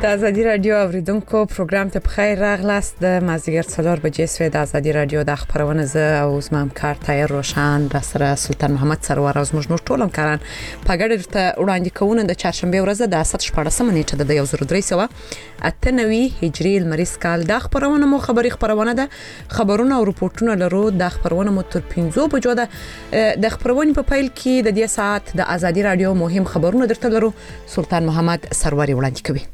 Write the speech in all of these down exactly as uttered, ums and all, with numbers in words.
د ازادي رادیو اوریدونکو پروګرام ته بخیر راغلاست. د مازیګر څلور بجې سوی د ازادي رادیو د خبرونه زه او زمام کار تایر روشن را سره سلطان محمد سرور از موږ نور ټولم کاران په ګډه ته وړاندې کوونه د چهارشنبه ورځ د اسد شپږم نیټه د یو زر درې سوه اته نوي هجری لمریز کال د خبرونه مو خبري خبرونه ده خبرونه او رپورټونه لرو. د خبرونه مو تر پنځو بجو ده د خبرونه په پیل کې د دې ساعت د ازادي رادیو مهم خبرونه درته لرو. سلطان محمد سرور وړاندې کوي.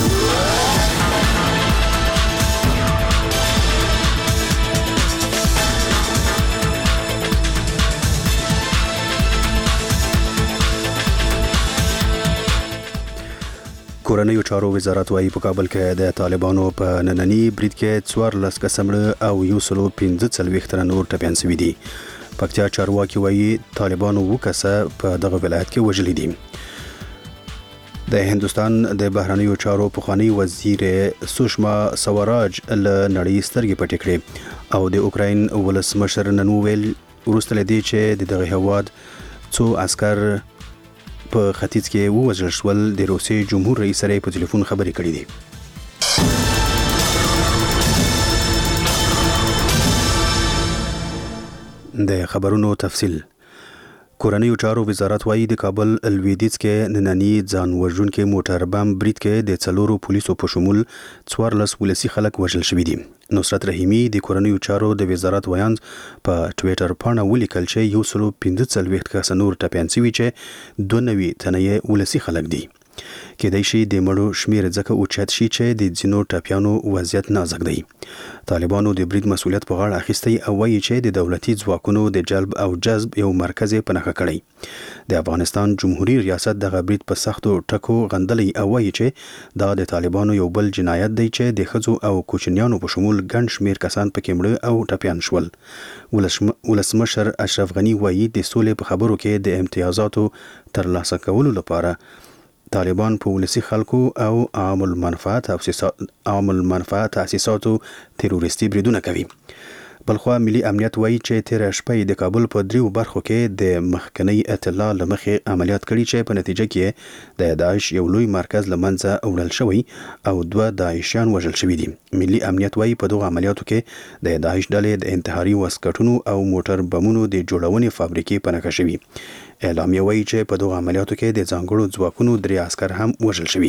کورنیو چارو وزارت وايي په کابل کې د طالبانو په نننی برید کې څوارلس کسمړه او یو سلو پنځه څلوېښت تنه نور ټپیان شوي دي. پکتیا چارواکي وايي طالبانو اووه کسه په دغه ولایت کې وژلي دي. د هندستان د بهرنیو چارو پخوانی وزیر سوشما سوراج له نړۍ سترګې پټې کړې او د اوکراین ولسمشر نن ویل وروسته لدی چې د دغه هواد څو عسكر په ختیځ کې ووژل شول. د روسیې جمهور رئیس سره په ټلیفون خبرې کړې دي. د خبرونو تفصیل. کورنیو چارو وزارت وايي د کابل لویدیځ کې نننی ځان وژونکي موټر بم برید کې د څلورو پولیسو په شمول څوارلس ولسي خلک وژل شوي دي. نصرت رحیمی د کورنیو چارو د وزارت ویاند په ټویټر باندې ولیکل چې یو سلو پنځه څلوېښت کسه نور ټپیان شوي چې دوه نوي تنه ولسي خلک دي. کېدای شي د مړو شمیر ځکه اوچت شي چې د ځینو ټپیانو وضعیت نازک دی. طالبانو د برید مسؤلیت په غاړه اخیستی او وایي چې د دولتي ځواکونو د جلب او جذب یو مرکز یې په نښه کړی. د افغانستان جمهوریت ریاست دغه برید په سختو ټکو غندلی او وایي چې دا د طالبانو یو بل جنایت دی چې د ښځو او کوچنیانو په شمول ګڼ شمیر کسان پکې مړه او ټپیان شول. ولسمشر اشرف غنی وایي د سولې په خبرو کې د امتیازاتو ترلاسه کولو لپاره طالبان په ولسي خلکو او عام المنفعت عام المنفعت تاسیساتو تروریستي بریدونه کوي. بلخوا ملي امنیت وایي چې تیر شپه د کابل په دریو برخو کې د مخکنی اطلاع لمخې عملیات کړي چې په نتیجه کې د داعش یو لوی مرکز لمنځه وړل شوی او دوه داعشیان وژل شوي دي. ملي امنیت وایي په دغه عملیاتو کې د داعش ډلې د انتحاري وسکټونو او موټر بمونو د جوړونې فابریکې په نښه شوي. اعلامیه وایي چې په دغه عملیاتو کې د ځانګړو ځواکونو درې عسکر هم وژل شوي.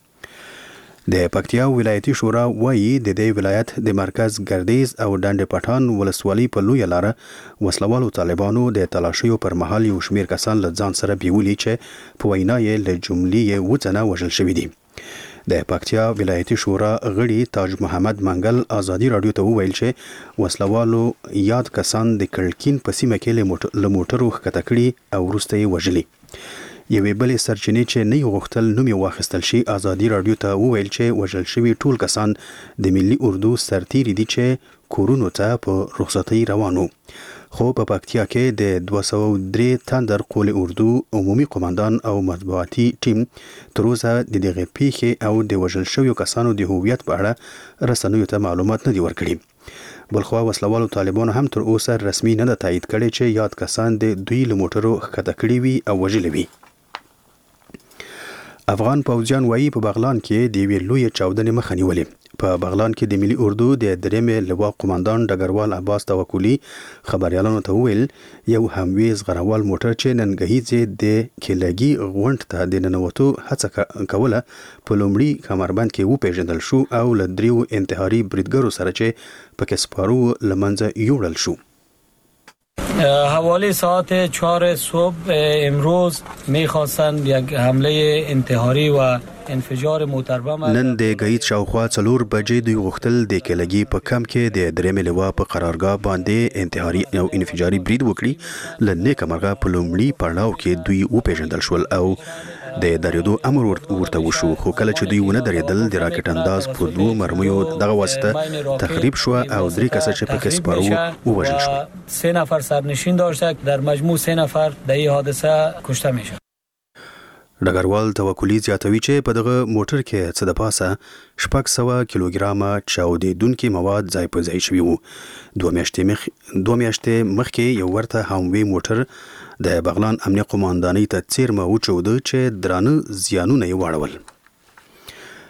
د پکتیا ولایتي شورا وایي د دې ولایت د مرکز ګردیز او ډنډ پټان ولسوالۍ په لویه لاره وسلوالو طالبانو د تلاشیو پر مهال یو شمیر کسان له ځان سره بیولي چې په وینا یې له جملې یې اووه تنه وژل شوي دي. د پکتیا ولایتي شورا غړي تاج محمد منګل ازادي رادیو ته وویل چې وسلوالو یاد کسان د کړکین په سیمه کې له موټرو ښکته کړي او وروسته یې وژلي. یوې بلې سرچینې چې نه یې غوښتل نوم یې واخیستل شي ازادي رادیو ته وویل چې وژل شوي ټول کسان د ملي اردو سرتیري دي چې کورونو ته په رخصتۍ روانو. خو په پکتیا کې د دوه سوه درې تندر قول اردو عمومي قماندان او مطبوعاتي ټیم تر اوسه د دغې پیښې او د وژل شویو کسانو د هویت په اړه رسنیو ته معلومات نه دي ورکړي. بلخوا وسلوالو طالبانو هم تر اوسه رسمي نه ده تایید کړی چې یاد کسان د دوی له موټرو ښکته کړي وي او وژلي وي. افغان پوځیان وایي په بغلان کې د یوې لویې چاودنې مخه نیولې. په بغلان کې د ملي اردو د درېمې لواء قماندان ډګروال عباس توکلي خبريالانو ته وویل یو همویز غروال موټر چې ننګهیځ د کېلګي غونډ ته د ننوتو هڅه کوله په لومړي کمربند کې وپیژندل شو او له دریو انتحاري بریدګرو سره چې پکې سپارو لمنځه یوړل شو. حوالی ساعت چهار صبح امروز میخواستند یک حمله انتحاری و انفجار موتربم نن د گید شاوخوا څلور بجې دوی غوښتل د کېلګي په کم کې د درېمې لواء په قرارګاه باندې انتحاري او انفجاري برید وکړي. له نیکه مرغه په لومړي پړاو کې دوی وپیژندل شول او د درېدو امر ورته وشو. خو کله چې دوی ونه درېدل د راکټ انداز په دوو مرمیو دغه واسطه تخریب شو او درې کسه چې پکې سپارو ووژل شو. سه نفر سرنشین داشته در مجموع سه نفر در این حادثه کشته میشه. ډګروال توکلي زیاتوي چې په دغه موټر کې څه د پاسه شپږ سوه کیلوګرامه چاودېدونکي مواد ځای په ځای شوي وو. دوه میاشتې مخ دوه میاشتې مخکې یو ورته هموی موټر د بغلان امنیه قماندانۍ ته څیرمه وچوده چې درانه زیانونه یې واړول.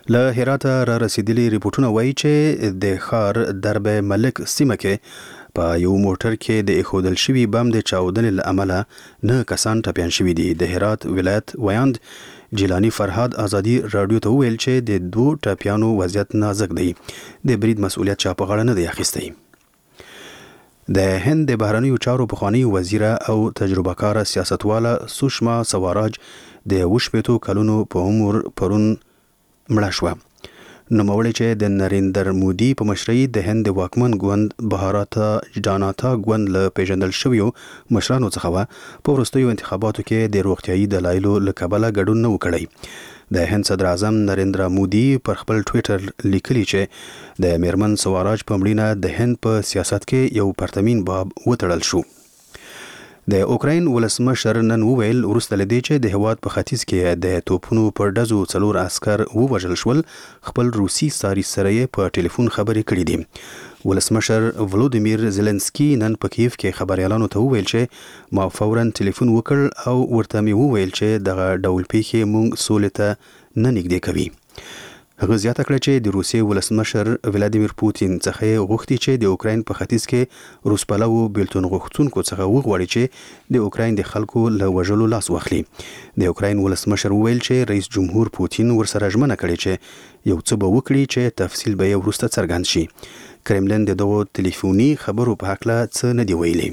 له هرات را رسیدلي ریپورتونه وایي چې د ښار درب ملک سیمه کې په یو موټر کې د اخودل شوي بم د چاودنې له امله نه کسان ټپیان شوي دي. د هرات ولایت ویاند جیلانی فرهاد ازادي رادیو ته وویل چې د دوه ټپیانو وضعیت نازک دی. د برید مسؤلیت چا په غاړه نه دی اخیستی. د هند د بهرنیو چارو پخوانی وزیره او تجربه کار سیاستواله سوشما سواراج د وشپېتو کلونو په عمر پرون مړه شوه. نوموړی چې د نریندر مودي په مشرۍ د هند د واکمن ګوند بهاراتا جاناتا ګوند له پیژندل شویو مشرانو څخه وه، په وروستیو انتخاباتو کې د روغتیایي دلایلو له کبله ګډون نه و کړی. د هند صدر اعظم نریندر مودي پر خپل ټویټر لیکلي چې د میرمن سواراج په مړینه د هند په سیاست کې یو پرتمین باب وتړل شو. د اوکراین ولسمشر نن وویل وروسته له دې چې د هېواد په ختیځ کې د توپونو پر ډزو څلور عسکر ووژل شول، خپل روسي ساري سره یې په ټلیفون خبرې کړې دي. ولسمشر ولودیمیر زيلنسکي نن په کیف کې خبريالانو ته وویل چې ما فوراً ټلیفون وکړ او ورته مې وویل چې دغه ډول پیښې موږ سولې ته نه نږدې کوي. هغه زیاته کړه چې د روسیې ولسمشر ولادیمیر پوتین څخه غوښتي چې د اوکراین په ختیځ کې روسپلو بیلتون غوښتونکو څخه وغواړي چې د اوکراین د خلکو له وژلو لاس واخلي. د اوکراین ولسمشر وویل چې رئیس جمهور پوتین ورسره ژمنه کړې چې یو څه به وکړي چې تفصیل به یې وروسته څرګند شي. کرملین د دغو ټلیفوني خبرو په هکله څه نه دی ویلي.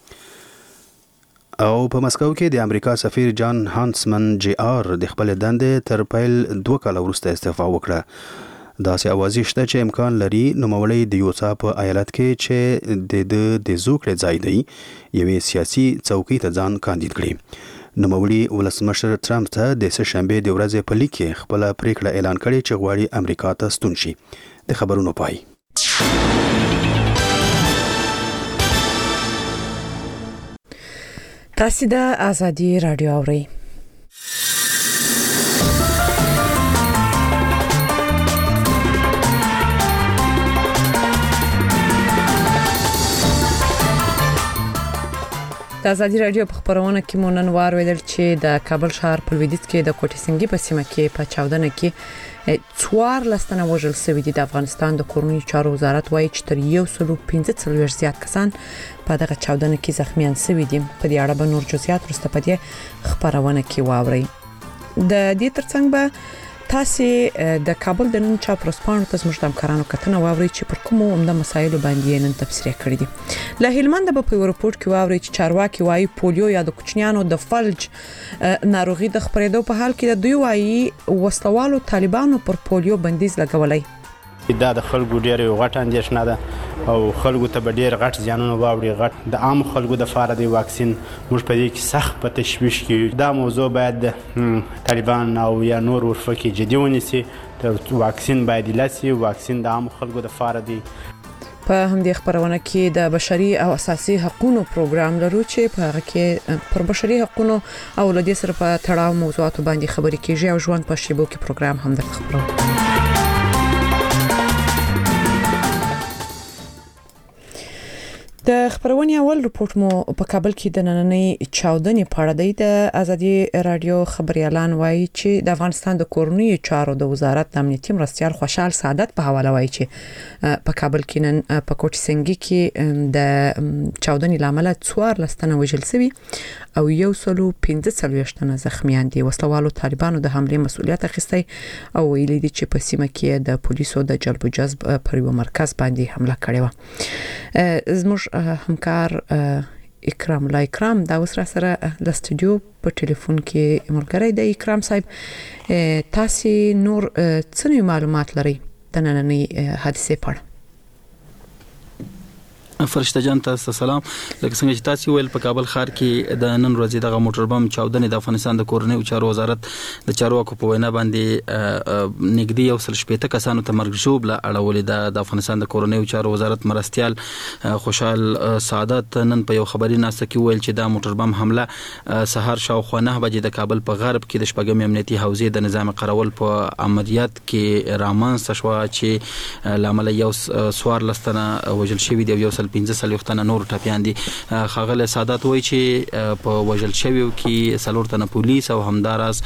او په مسکو کې د امریکا سفیر جان هانسمن جی آر د خپل دندې تر پیل دوه کاله وروسته استعفا وکړه. داسې اوازې شته چې امکان لري نوموړی د یوتا په ایالت کې چې د د زوکړې ځای دی یوې سیاسي څوکۍ ته ځان کاندید کړي. نوموړي ولسمشر ټرمپ ته د سه شنبې د ورځې په لیک کې خپل پریکړه اعلان کړې چې غواړي امریکا ته ستون شي. د خبرونو پای. تاسو د ازادي رادیو اورئ. د ازادي رادیو په خبرونه کې مونږ نن وارویدل چې د کابل ښار په لویدیځ کې د کوټې سنگي په سیمه کې په چاودنه کې څوار لستنه وژل شوي دي. د افغانستان د کورنیو چارو وزارت وایي چې تر یو سل پنځه څلوېښت زیات کسان په دغه چاودنه کې زخمیان شوي دي. په دې اړه به نور جزئیات وروسته په دې خبرونه کې واورئ. د دې ترڅنګ به تاسو د کابل د نن چاپ رسپانو ته زموږ د همکارانو کتنه واورئ چې پر کومو عمده مسایلو باندې نن تفسیر کړی دي. له هلمند په یو رپورت کې واورئ چې چارواکي وایي پولیو یا د کوچنیانو د فلج ناروغي د خپرېدو په حال کې د دوی وایي وسلوالو طالبانو پر پولیو بندیز لګولای. دا د خلکو ډېر یو غټ اندېښنه ده او خلکو ته به ډېر غټ زیانونه واوړي. غټ د عام خلکو د فاره د واکسین موږ په دې کې سخت په تشویش کې دا موضوع باید طالبان او یا نور ورفقې جدي ونیسي. د واکسین باید لاسي واکسین د عام خلکو د فاره دی. په همدې خبرونه کې د بشري او اساسي حقوقو پروګرام لرو چې په هغه کې پر بشري حقوقو او لدې سره په تړاو موضوعاتو باندې خبرې کیږي او ژوند په شیبو کې پروګرام هم درته خبرو. د خبرونې اول رپورت مو په کابل کې د نننۍ چاودنې په اړه دی. د ازادي رادیو خبريالان وایي چې د افغانستان د کورنیو چارو د وزارت د امنیتي مرستیال خوشحال سعادت په حواله وایي چې په کابل کې نن په کوټ سنگي کې د چاودنې لامل څوار لستنه وژل شوي او یو سل پنځه څلوېښت تنه زخمیان دي. وسلوالو طالبانو د حمله مسؤلیت اخیستی او ویلي دي چې په سیمه کې د پولیسو د جلب و جذب پر یو مرکز باندې حمله کړې و. زموږ همکار اکرام لا اکرام دا اوس را سره د استودیو په ټلیفون کې ملګری دی. اکرام صاحب تاسو نور څه معلومات لرئ د نننۍ حادثې په اړه؟ فرشته جان تاسو سلام. لکه څنګه چې تاسو ویل په کابل ښار کې د نن ورځې دغه موټر بم چاودنې د افغانستان د کورنیو چارو وزارت د چارواکو په وینا باندې نږدې یو سل شپېته کسانو ته مرګ ژوبله اړولې. د افغانستان د کورنیو چارو وزارت مرستیال خوشحال سعادت نن په یو خبري ناسته کې ویل چې دا موټر بم حمله سهار شاوخوا نه بجې د کابل په غرب کې د شپږم امنیتي حوزې د نظام قرول په عملیات کې رامنځته شو چې لامل یو سوار لستنه وژل شوی دی او یو سل پنځه څلوېښت تنه نور ټپیان دي. ښاغلی سادات وایي چې په وژل شویو کې څلور تنه پولیس او همداراز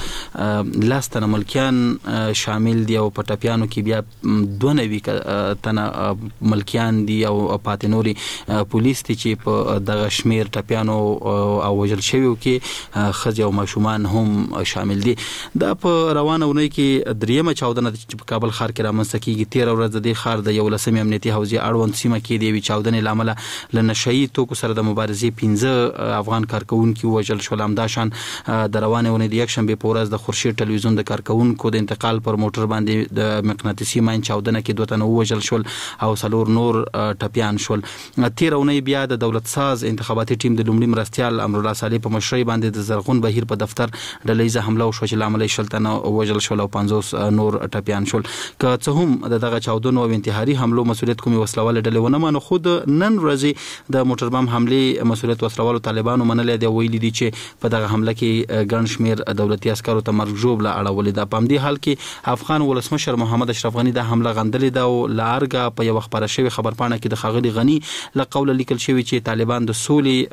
لس تنه ملکیان شامل دي او په ټپیانو کې بیا دوه نوي تنه ملکیان دي او پاتې نوري پولیس دي چې په دغه شمیر ټپیانو او وژل شویو کې ښځې او ماشومان هم شامل دي. دا په روانه اونۍ کې دریمه چاودنه چې په کابل ښار کې رامنځته کیږي. تېره ورځ د دې ښار د یولسمې امنیتي حوزې اړوند سیمه کې د یوې چاودنې له امله له نشهیي توکو سره د مبارزې پنځه افغان کارکوونکي ووژل شول. همداشان د روانې اونۍ د یکشنبې په ورځ د خورشید ټلویزیون د کارکوونکو د انتقال پر موټر باندې د مقناطیسي ماین چاودنه کې دوه تنه ووژل شول او څلور نور ټپیان شول. تېره اونۍ بیا د دولت ساز انتخاباتي ټیم د لومړي مرستیال امرالله صالح په مشرۍ باندې د زرغون بهیر په دفتر ډلهیزه حمله وشوه چې له امله یې شل تنه ووژل شول او پنځوس نور ټپیان شول. که څه هم د دغه چاودنو او انتحاري حملو مسؤلیت کومې وسلواله ډلې ونه منو، خو د نن ورځې د موټر بم حملې مسؤلیت وسلوالو طالبانو منلی دی. ویلي دي چې په دغه حمله کې ګڼ شمېر دولتي عسکرو ته مرګ ژوبله اړولې ده. په همدې حال کې افغان ولسمشر محمد اشرف غني دا حمله غندلې ده او له ارګه په یوه خپره شوې خبرپاڼه کې د ښاغلي غني له قوله لیکل شوي چې طالبان د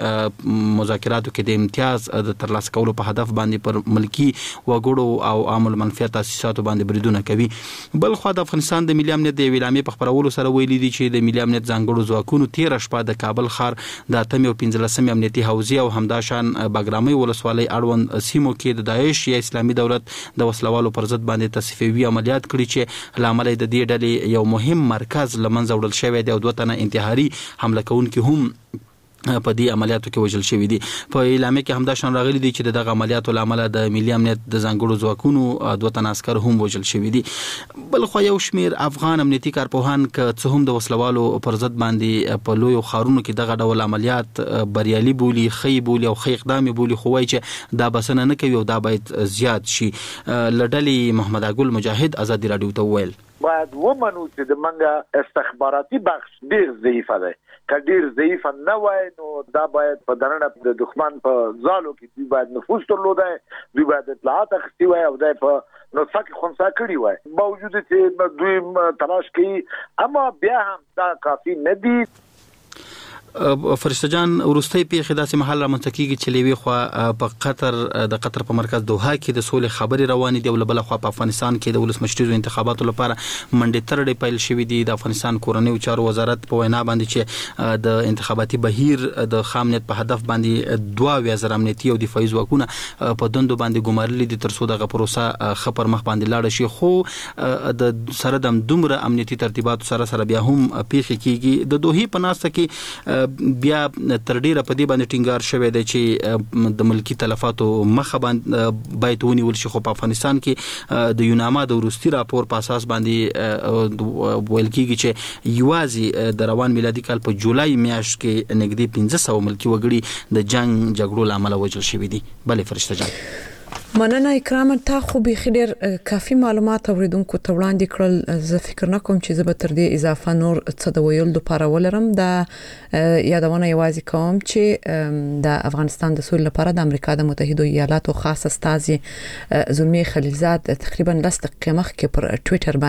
سولې مذاکراتو کې د امتیاز د ترلاسه کولو په هدف باندې پر ملکي وګړو او عام المنفعه تاسیساتو باندې بریدونه کوي. بل خو د افغانستان د ملي امنیت د یوې اعلامیې په خپرولو سره ویلي دي چې د ملي امنیت ځانګړو ځواکونو تېره شپه د کابل ښار د اتمې او پنځلسمې امنیتي حوزې او همداشان باګرامۍ ولسوالۍ اړوند سیمو کې د داعش یا اسلامي دولت د وسلوالو پر ضد باندې تصفیوي عملیات کړي چې له امله د دې ډلې یو مهم مرکز له منځه وړل شوی دی او دوه تنه انتحاري حمله کوونکي هم په دې عملیاتو کې وژل شوي دي. په اعلامیه کې همداشان راغلي دي چې د دغه عملیاتو له امله د ملي امنیت د ځانګړو ځواکونو دوه تنه عسکر هم وژل شوي دي. بل خو یو شمېر افغان امنیتي کارپوهان که څه هم د وسلوالو پر ضد باندې په لویو ښارونو کې دغه ډول عملیات بریالي بولي، ښه بولي او ښه اقدام بولي، خو وایي چې دا بسنه نه کوي او دا باید زیات شي. له ډلې محمد اګل مجاهد ازادي راډیو ته وویل باید ومنو چې د منګه استخباراتي بخش ډیر ضعیفه دی. که ډیر ضعیف نه وای نو دا باید په دننه د دښمن په ځالو کې دوی باید نفوذ درلودای، دوی باید اطلاعات اخیستي وای او دا په نسخه کې خنثی کړي وای. باوجود چې دوی تلاش کوي اما بیا هم دا کافی نه دی. فرشته جان، وروستۍ پیښې داسې مهال رامنځته کېږي چې له یوې خوا په قطر د قطر په مرکز دوحه کې د سولې خبرې روانې دي او له بله خوا په افغانستان کې د ولسمشریزو انتخاباتو لپاره منډې ترړې پیل شوي دي. د افغانستان کورنیو چارو وزارت په وینا باندې چې د انتخاباتي بهیر د ښه امنیت په هدف باندې دوه اویا زره امنیتي او دفاعي ځواکونه په دندو باندې ګمارلي دي تر څو دغه پروسه ښه پر مخ باندې لاړه شي. خو د سره د دومره امنیتي ترتیباتو سره سره بیا هم پیښې کېږي. د دوحې په ناسته کې بیا تر ډیره په دې باندې ټینګار شوی دی چې د ملکی تلفاتو مخه باندې باید ونیول شي. خو په افغانستان کې د یوناما د وروستي راپور په اساس باندې ویل کېږي چې یوازې د روان میلادي کال په جولای میاشت کې نږدې پنځه سوه ملکی وګړي د جنگ جګړو له امله وژل شوي دي. بلې فرشته جان، مننه اکرام. تا خو بیخي ډیر کافي معلومات اوریدونکو ته وړاندې کړل. زه فکر نه کوم چې زه به تر دې اضافه نور څه د ویل لپاره ولرم. دا یادونه یوازې کوم چې د افغانستان د سولې لپاره د امریکا د متحده ایالاتو خاص استازي زلمی خلیلزاد تقریبا لس دقیقې مخکې پر ټویټر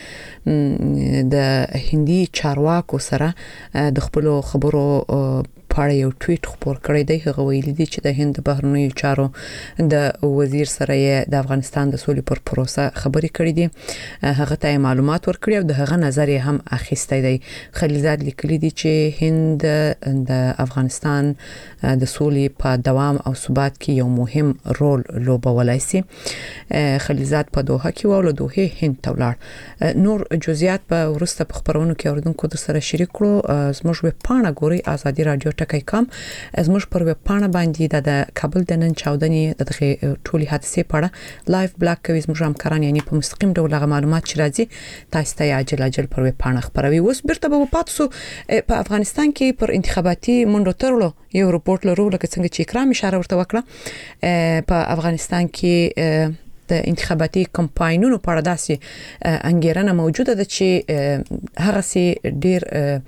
باندې د هندي چارواکو سره د خپل خبرو پاره یو ټویټ خبر کړی دی. هغه ویلي دی چې د هند بهرنیو چارو د وزیر سره د افغانستان د سولې پر پروسه خبرې کړې دي. هغه ته معلومات ورکړي او د هغه نظر هم اخیستی دی. خلیلزاد لیکلي دی چې هند د افغانستان د سولې په دوام او ثبات کې یو مهم رول لوبولای شي. خلیلزاد په دوحه کې و او له دوحې هند ته ولاړ. نور جزئیات په ورسته په خبرونو کې اوریدونکو در سره شریک کړو. زموږ ویب پاڼه ګوري ازادي رادیو ټکی کام. زموږ پر ویب پاڼه باندې د کابل د نن چاودنې د ټولي حادثې په اړه لایف بلاک کوي زموږ همکاران، یعنی په مستقیم ډول هغه معلومات چې راځي تاسو ته عاجل عاجل پر ویب پاڼه خبروي. اوس بیرته به پاتسو په افغانستان کې پر انتخاباتي منډو ترلو یو رپورت لرو، لکه څنګه چې اکرام اشاره ورته وکړه. په افغانستان کې د انتخاباتي کمپاینونو په اړه داسې انګیرنه موجوده ده چې هغه سي ډیر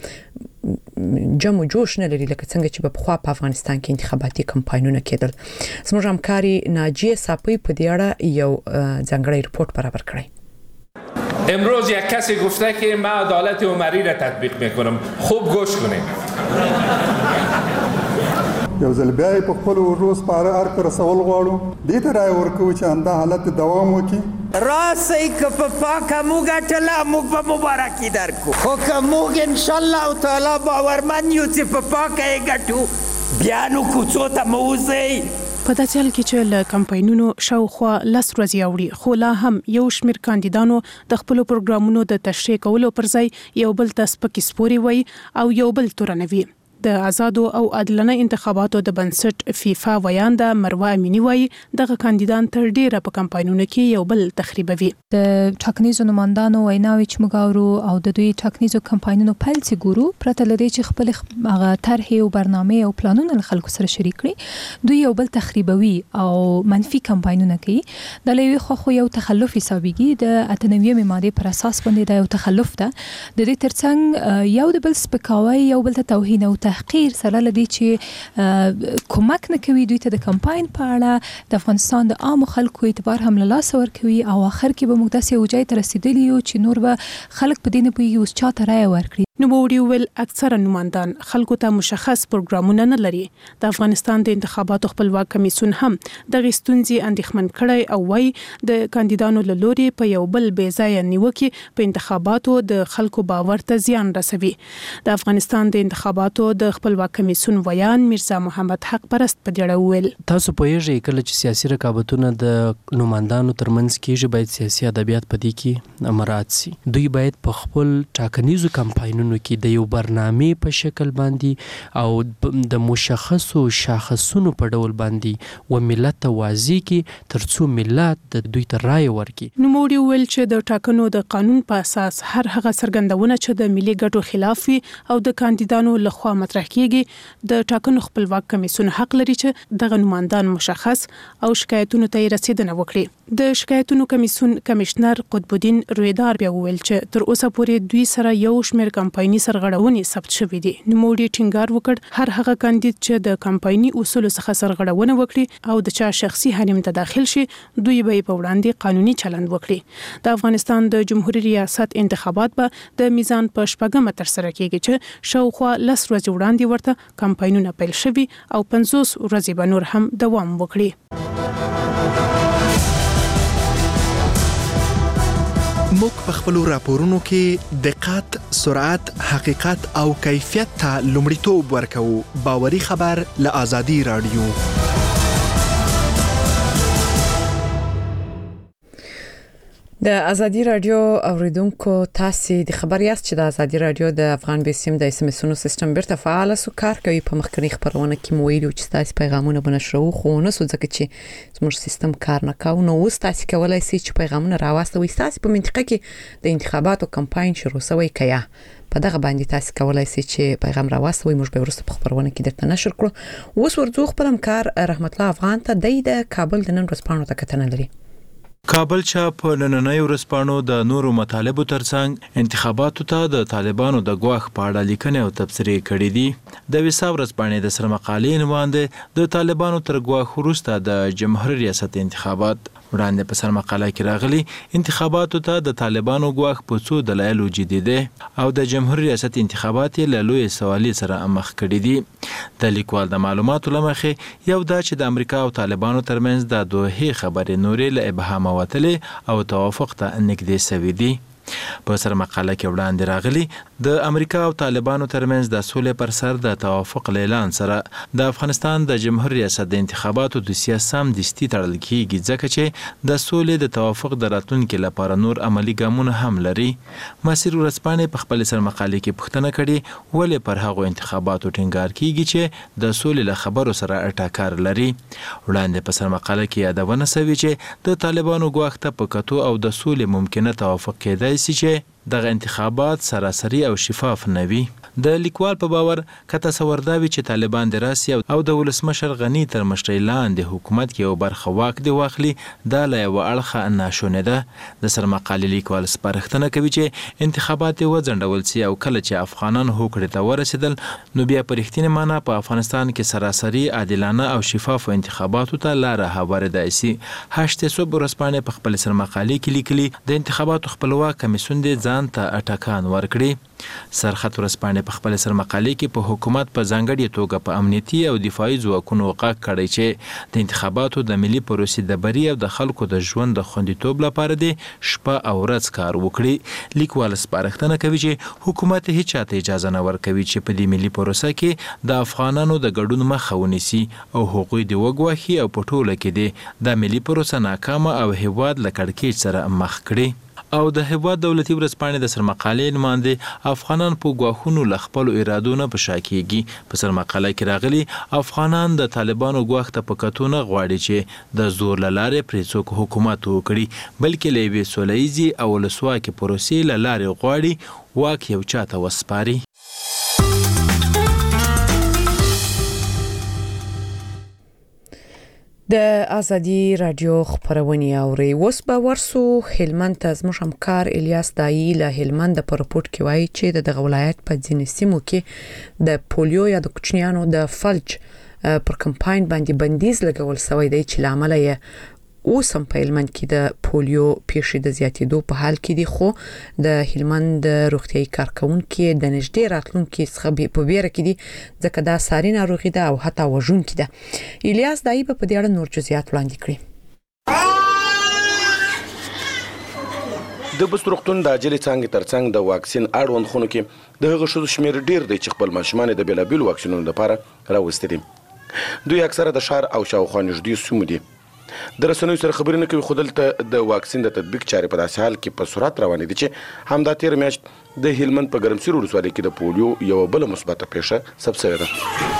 جمع جوش نه لري لکه څنګه چې په خوا په افغانستان کې انتخاباتي کمپاینونه کېدل. زموږ همکاري ناجیه صاپي په دې اړه یو ځانګړی رپورت برابر کړی. امروز یک کسی گفته که من عدالت عمری را تطبیق میکنم. خوب گوش کنیم. یو ځل بیا په خپل ورو سپاره ارک رسول غواړو دې ته رای ورکوي چې همدا حالت دوام وکړي. راسئ که په پاکه موږ ګټله موږ به مبارکي درکو، خو که موږ انشاءالله تعالی باورمند یو چې په پاکه یې ګټو بیا نو کوڅو ته مه وځئ. په داسې حال کې چې له کمپاینونو شاوخوا لس ورځې اوړي، خو لا هم یو شمېر کاندیدانو د خپلو پروګرامونو د تشریح کولو پر ځای یو بل ته سپکې سپورې وایي او یو بل تورنوي. د آزادو او عادلانه انتخاباتو د بنسټ فیفا ویانده مروه امینی وایي دغه کاندیدان تر ډیره په کمپاینونو کې یو بل تخریبوي. د ټاکنیزو نمائندانو ویناوي چې موږ اورو او د دوی ټاکنیزو کمپاینونو پیل چې ګورو، پرته لري چې خپل هغه طرحې او برنامې او پلانونه له خلکو سره شریک کړي، دوی یو بل تخریبوي او منفي کمپاینونه کوي. د لوی خو یو تخلف حسابيږي د اتنویمه ماده پر اساس باندې د یو تخلف ده. د دې ترڅنګ یو د بل سپکاوی، یو بل ته توهین او تحقیر سره لدی چې کومک نه کوي دوی ته د کمپاین په اړه د افغانستان د عام خلکو اعتبار هم له لاس ورکوي او اخر کې به موږ داسې وجای ته رسیدلی یو چې نور به خلک په دې نه پوهیږي اوس چاته رایه ورکړي. نوموړي ویل اکثره نمائندان خلکو ته مشخص پروګرامونه نه لري. د افغانستان د انتخاباتو خپلواک کمیسیون هم دغه ستونزې اندېښمن کړی او وايي د کاندیدانو له لوري په یو بل بې ځایه نیوکې په انتخاباتو د خلکو باور ته زیان رسوي. د افغانستان د انتخاباتو د خپلواک کمیسیون ویان میرزا محمد حق پرست په دې اړه ویل تاسو پوهیږئ کله چې سیاسي رقابتونه د نمائندانو ترمنځ کېږي باید سیاسي ادبیات په دې کې مراعات شي. دوی باید په خپل ټاکنیزو کمپاینونو کې د یو برنامې په شکل باندې او د مشخصو شاخصونو په ډول باندې و ملت ته واضح کړي ترڅو ملت د دوی ته رای ورکړي. نوموړي ویل چې د ټاکنو د قانون په اساس هر هغه څرګندونه چې د ملي ګټو خلاف وي او د کاندیدانو لخوا مطرح کیږي د ټاکنو خپلواک کمیسیون حق لري چې دغه نمائندان مشخص او شکایتونو ته رسیدنه وکړي. د شکایتونو کمیسیون کمشنر قطب الدین رویدار بیا ویل چې تر اوسه پورې دوی سره یو شمېر کمپایني سرغړونې ثبت شوې دي. نوموړي ټینګار وکړ هر هغه کاندید چې د کمپایني اصولو څخه سرغړونه وکړي او د چا شخصي حریم ته داخل شي دوی به په وړاندې قانوني چلند وکړي. د افغانستان د جمهوریت ریاست انتخابات به د میزان په شپږمه ترسره کیږي چې شاوخوا لس ورځې وړاندې ورته کمپاینونه پیل شوي او پنځوس ورځې به نور هم دوام وکړي. موږ په خپل راپورونو کې دقت، سرعت، حقیقت او کیفیت ته لومړیتوب ورکوو. باوري خبر له آزادي رادیو. د ازادي رادیو اوریدونکو تاسو د خبر یاست چې د ازادي رادیو د افغان بیسیم د اس ام اسونو سیستم بیرته فعال سو کار کوي. په مخکنی خبرونه کې مو ویلو چې تاسو پیغامونه بنشرو خو نه سو ځکه چې زموږ سیستم کار نه کاوه. نو اوس تاسو کولای شئ چې پیغامونه راوستوي. تاسو په منطقه کې د انتخاباتو کمپاین شروع شوی کیا په دغه باندې تاسو کولای شئ چې پیغام راوستوي. موږ به ورسته په خبرونه کې درته نشر کړو. اوس ورځو خپل همکار رحمت الله افغان ته د کابل د نن ورځپاڼو ته کتنه لري. کابل چاپ نننۍ ورځپاڼو د نورو مطالبو ترڅنګ انتخاباتو ته د طالبانو د ګواښ په اړه لیکنې او تبصرې کړې دي. د وسا ورځپاڼې د سرمقالې عنوان دی د طالبانو تر ګواښ وروسته د جمهوریت ریاست انتخابات. وړاندې په سرمقاله کې راغلي انتخاباتو ته د طالبانو ګواښ په څو دلایلو جدي دی او د جمهوریت ریاست انتخابات له لوی سوالي سره مخ کړي دي. د لیکوال د معلوماتو لمخې یو دا چې د امریکا او طالبانو ترمنځ د دوه خبرې نورې له ابهام وتلې او توافق ته نږدې شوي دي. په سر مقاله کې وړاندې راغلي د امریکا او طالبانو ترمنځ د سولې پر سر د توافق اعلان سره د افغانستان د جمهوریت ریاست د انتخاباتو د سیاست دستی تړل کیږي ځکه چې د سولې د توافق د راتلونکو لپاره نور عملی ګامونه هم لري. مسیر ورځپاڼې په خپل سر مقاله کې پوښتنه کړې ولې پر هغو انتخاباتو ټینګار کیږي چې د سولې له خبرو سره اټکار لري. وړاندې په سر مقاله کې یادونه شوې چې د طالبانو ګواښ ته په کتو او د سولې ممکنه توافق کېدای شي چې دغه انتخابات سراسري او شفاف نه وي. د لیکوال په باور که تصور دا وي چې طالبان د راسي او د ولسمشر غني تر مشرۍ لاندې حکومت کې یو برخه واک دی واخلي دا له یوه اړخه ناشونې ده. د سرمقالې لیکوال سپارښتنه کوي چې انتخابات یې وځنډول سي او کله چې افغانان هوکړې ته ورسېدل نو بیا په رښتینې معنا په افغانستان کې سراسري عادلانه او شفافو انتخاباتو ته لاره هواردای سي. هشت صبح ورځپاڼې په خپل سرمقالې کې لیکلي د انتخاباتو خپلواک کمیسیون دې ځان ته اټکان ورکړي. سرخط ورځپاڼې په خپل سرمقالې کې په حکومت په ځانګړې توګه په امنیتي او دفاعي ځواکونو غږ کړی چې د انتخاباتو د ملي پروسې د بري او د خلکو د ژوند د خوندیتوب لپاره دې شپه او ورځ کار وکړي. لیکوال سپارښتنه کوي چې حکومت هیڅ چاته اجازه نه ورکوي چې په دې ملي پروسه کې د افغانانو د ګډون مخه ونیسي او هغوی د وګواښي او په ټوله کې دې د ملي پروسه ناکامه او هیواد له کړکېچ سره مخ کړي. او د هیواد دولتي ورځپاڼې د سرمقالې نماینده افغانان په ګواښونو له خپلو ارادو نه په شا کیږي. په سرمقاله کې راغلي افغانان د طالبانو ګواښ ته په کتو نه غواړي چې د زور له لارې پرې څوک حکومت وکړي بلکې له یوې سوله ییزې او ولسواکې پروسې له لارې غواړي واک یو چاته وسپاري. د ازادي رادیو خبرونه اوري. اوس به ورسو هلمند ته. زموږ همکار الیاس دایی له هلمند په رپورت کې وایي چې د ولایت په ځینې سیمو کې د پولیو یا د کوچنیانو د فلج پر کمپاین باندې بندیز لګول شوی دی چې لامل یې اوس هم په هلمند کې د پولیو پیښې د زیاتېدو په حال کې دي، خو د هلمند روغتیايي کارکونکو د نږدې راتلونکو څخه په ویره کې دي ځکه دا ساري ناروغي ده او حتی وژونکې ده. الیاس دایی په دې اړه نور جزئیات وړاندې کړي. د بست روغتون د عاجلې څانګې ترڅنګ د واکسین اړوند خونو کې د هغه ښځو شمېر ډېر دی چې خپل ماشومان د بېلابېلو واکسینونو لپاره راوستي دي. دوی اکثره د ښار او شاوخوا نږدې سیمو دي. د رسنیو سره خبرې نه کوي، خو دلته د واکسین د تطبیق چارې په داسې حال کې په سرعت روانې دي چې همدا تېره میاشت د هلمند په ګرمسیر ولسوالۍ کې د پولیو یوه بله مثبته پیښه ثبت شوې ده.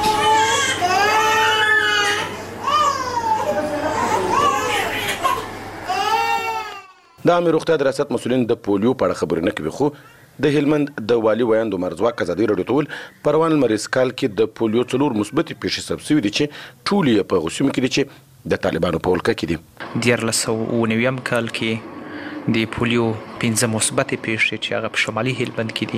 د عامې روغتیا د ریاست مسؤلین د پولیو په اړه خبرې نه کوي، خو د هلمند د والي ویاند عمر ځواک ازادي راډیو ته وویل په روان لمریز کال کې د پولیو څلور مثبتې پیښې ثبت شوي دي چې ټولې یې په هغو سیمو کې دي چې د طالبانو په ولکه کې دي. دیارلس سوه اووه نویم کال کې د پولیو پنځه مثبتې پیښې چې هغه په شمالي هلمند کې دي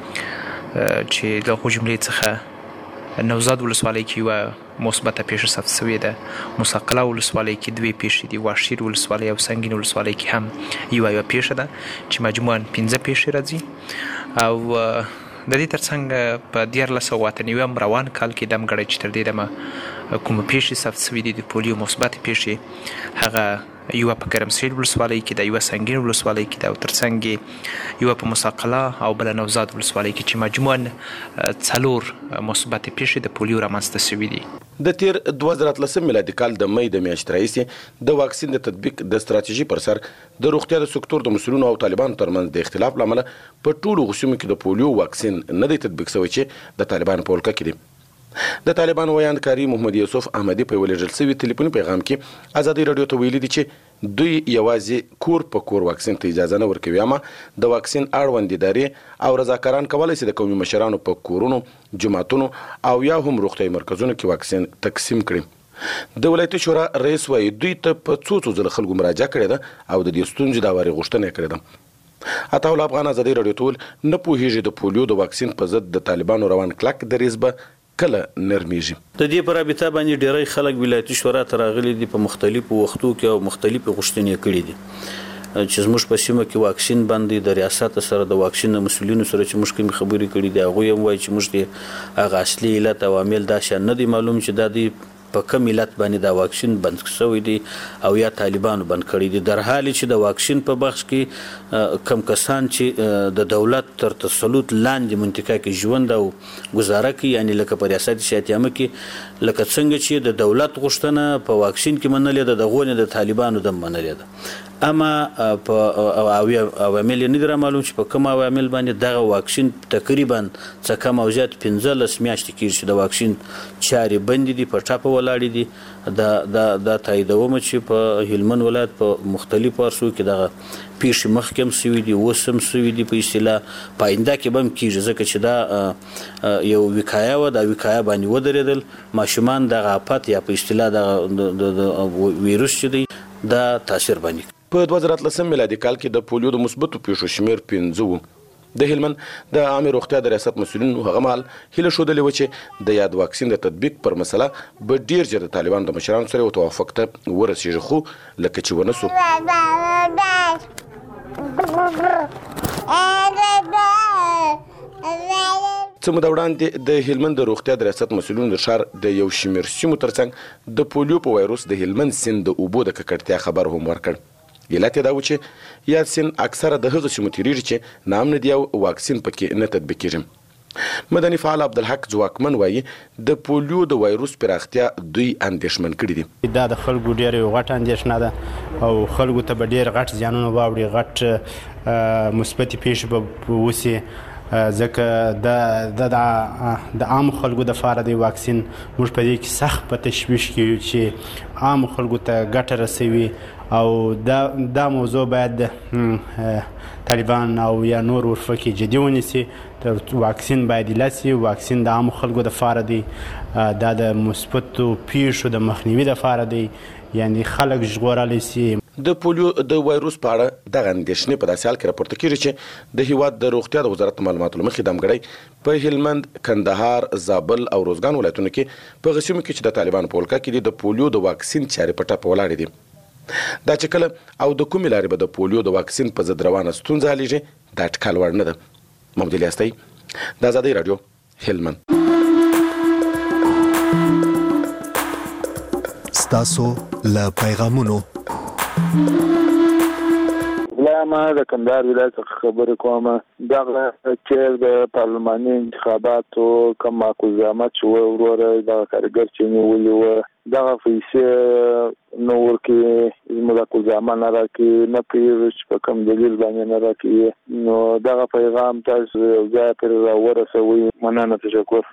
چې د هغو جملې څخه نوزاد ولسوالۍ کې یوه مثبته پیښه ثبت شوې ده، موسی قلعه ولسوالۍ کې دوې پیښې دي، واشیر ولسوالۍ او سنګین ولسوالۍ کې هم یوه یوه پیښه ده چې مجموعاً پنځه پیښې راځي. او د دې ترڅنګ په دیارلس سوه اته نویم روان کال کې دمګړی چې تر دې دمه کومه پیښې ثبت شوي دي د پولیو مثبت پیښې هغه یوه په ګرمسیر ولسوالۍ کې ده، یوه سنګین ولسوالۍ کې ده او ترڅنګ یوه په موسی قلعه او بله نوزاد ولسوالۍ کې چې مجموعاً څلور مثبت پیښې د پولیو رامنځته شوي دي. د تیر دوه زره اتلسم میلادي کال د مۍ د میاشتې راهیسې د واکسین د تطبیق د ستراتیژي پر سر د روغتیا د سکتور د مسؤلینو او طالبانو ترمنځ د اختلاف له امله په ټولو سیمو کې د پولیو واکسین نه دی تطبیق شوی چې د طالبانو په ولکه کې دي. د طالبانو ویاند کاری محمد یوسف احمدي په ولېږل شوي ټلیفوني پیغام کې ازادي راډیو ته ویلي دي چې دوی یوازې کور په کور واکسین ته اجازه نه ورکوي، اما د واکسین اړوند ادارې او رضاکاران کولی شي د قومي مشرانو په کورونو، جوماتونو او یا هم روغتیايي مرکزونو کې واکسین تقسیم کړي. د ولایتي شورا رئیس وایي دوی ته په څو څو ځله خلکو مراجعه کړې ده او د دې ستونزې د هواري غوښتنه یې کړې ده. عطاالله افغان ازادي راډیو ته ویل نه پوهېږي د پولیو د واکسین په ضد د طالبانو روان کلک دریځ به کله نرمیږي. د دې پر رابطه باندې ډېری خلک ولایتي شورا ته راغلي دي، په مختلفو وختو کې او مختلفې غوښتنې کړي دي چې زموږ په سیمه کې واکسین باندې د ریاست سره د واکسین مسؤلینو سره چې موږ کومې خبرې کړي دي هغوی هم وایي چې موږ د هغه اصلي علت او عامل دا شان نه دی معلوم چې دا دی په کوم علت باندې دا واکسین بند شوی دی او یا طالبانو بند کړی دي، در حال چې د واکسین په بخش کې کم کسان چې د دولت تر تسلط لاندې منطقه کې ژوند او گزاره کوي، یعنی لکه په ریاست شاتیامه کې لکه څنګه چې د دولت غوښتنه په واکسین کې منلې ده د غونې د طالبانو د منلې ده اما په عوامل نه در معلوم چې په کوم عوامل باندې دغه واکسین تقریبا څه کم او زیات پنځلس میاشتې کېږي چې د واکسین چارې بندې دي په ټاپه ولاړې دي د د د تاییدوم چې په هلمند ولایت په مختلفو ارسو کې دغه پیښې مخکې هم سوي دي اوس هم سوي دي په اصطلاح په آینده کې به هم کېږي ځکه چې دا یو وقایه وه دا وقایه باندې ودرېدل ماشومان دغه آفت یا په اصطلاح دغه ویروس چې دی دا تاثیر باندې په دوه زره اتلسم میلادي کال کې د پولیو د مثبتو پیښو شمیر پنځه و د هلمند د عامه روغتیا د ریاست مسؤلینو هغه مهال هیله ښودلې وه چې د یاد واکسین د تطبیق پر مسله به ډیر ژر د طالبانو د مشرانو سره یو توافق ته ورسیږي خو لکه چې ونه سو څه موده وړاندې د هلمند د روغتیا د ریاست مسؤلینو د ښار د یو شمېر سیمو ترڅنګ د پولیو په وایروس د هلمند سیند د اوبو د ککړتیا خبر هم ورکړ علت یې دا و چې یاد سیند اکثره د هغه سیمو تیریږي چې نام نه دی او واکسین پکې نه تطبیق کېږي مدني فعال عبدالحق ځواکمن وایي د پولیو د وایروس پراختیا دوی اندېښمن کړي دي دا د خلکو ډېره یو غټه اندېښنه ده او خلکو ته به ډېر غټ زیانونه واوړي غټ مثبتې پیښې به وشي ځکه د د عام خلکو دپاره د واکسین موږ په دې کې سخت په تشویش کې یو چې عام خلکو ته ګټه رسوي او دا دا موضوع باید طالبان او یا نور ورفقې جدي ونیسي واکسین باید ایله سي واکسین د عامو خلکو دپاره دی دا د مثبتو پیښو د مخنیوي دپاره دی یعنی خلک ژغورلی سي د پولیو د وایروس په اړه دغه اندېښنې په داسې حال کې راپورته کېږي چې د هیواد د روغتیا د وزارت معلوماتو له مخې دمګړی په هلمند کندهار زابل او روزګان ولایتونو کې په هغه سیمو کې چې د طالبانو په ولکه کې دي د پولیو د واکسین چارې په ټپه ولاړې دي دا چې کله او د کومې لارې به د پولیو د واکسین په ضد روانه ستونزه حلیږي دا ټکال وړ نه ده محمد الیاس د ازادۍ راډیو هلمند ستاسو له پیغامونو ما د کندهار ولایت څخه خبرې کوم دغه چې د پارلماني انتخاباتو کوم معقولات چې وروره د کارګر چې نیولې و دغه پیسې نو ورکې زموږ کوزامان نه راکې نه پیږي په کوم دلیل باندې نه راکې نو دغه پیغام تاسو ځای پر ورسوي مننه تشکر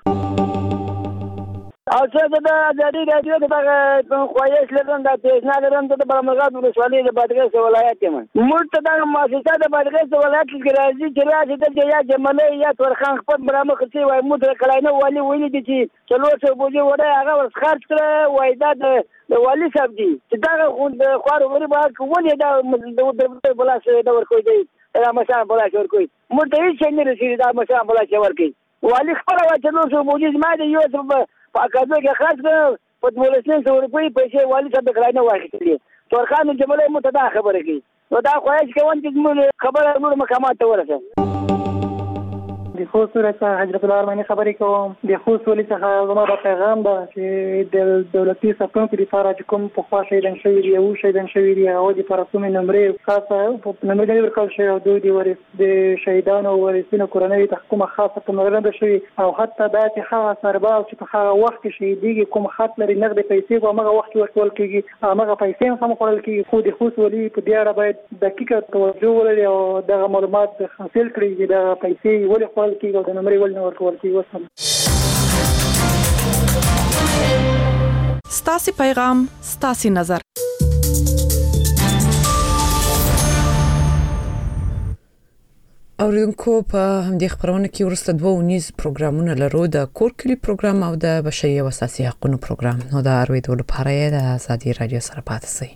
او څه د ازادي راډیو د خوایش لرم د پیښنا لرم د برمغاد ولسوالۍ د بادغیس ولایت یم موږ ته د مؤسسه د بادغیس ولایت کې راځي چې راځي د یا جملې یا تورخان خپل برامه خرڅي وای موږ د کلاینه والی ویلي دي چې څلور څو بوجي وړه هغه ورس خرڅ کړ وای دا د والی صاحب دي چې دا خو خوارو غری با کولی دا د بلاس د ورکوي دی دا مشان بلاس ورکوي موږ ته هیڅ نه رسیدي دا مشان بلاس ورکوي والی خبره وا چې څلور څو بوجي ما دی یو په اکاډمي کې خاص کړ په دولسین سو روپۍ پیسې والي صاحب کلاینه واخیستلې تورخان جملې مو ته دا خبره کوي نو دا خواهش کوم چې موږ خبره نور مقامات ته ورسه د خو صورت حضرت الارمانی خبرې کوم د خو ولې څخه زما د پیغام ده چې د دولتي ساتونکو لپاره چې کوم په خوا شهیدان شوي دي او شهیدان شوي دي هغه د پرسومې نمرې خاصه نمرې نه ورکول شوی او دوی د ورث د شهیدانو او ورثینو کورنۍ ته کومه خاصه پاملرنه ده شوې او حتی دا چې هغه سرباز چې په هغه وخت کې شهیدېږي کوم خط لري نقد پیسې په هغه وخت کې ورکول کېږي هغه پیسې هم خوړل کېږي خو د خو ولې په دې اړه باید دقیقه توجه ولري او دغه معلومات حاصل کړي چې د پیسې ولې خوړل کېږي او د نمرې ولې نه ورکول کېږي. وسلام. ستاسې پیغام ستاسې نظر. اوریدونکو په همدې خبرونه کې ورسته دوه ونیز پروګرامونه لرو د کور کلی پروګرام او د بشري او اساسي حقوقو پروګرام نو د ارویدو لپاره د ازادي رادیو سره پاتې شئ.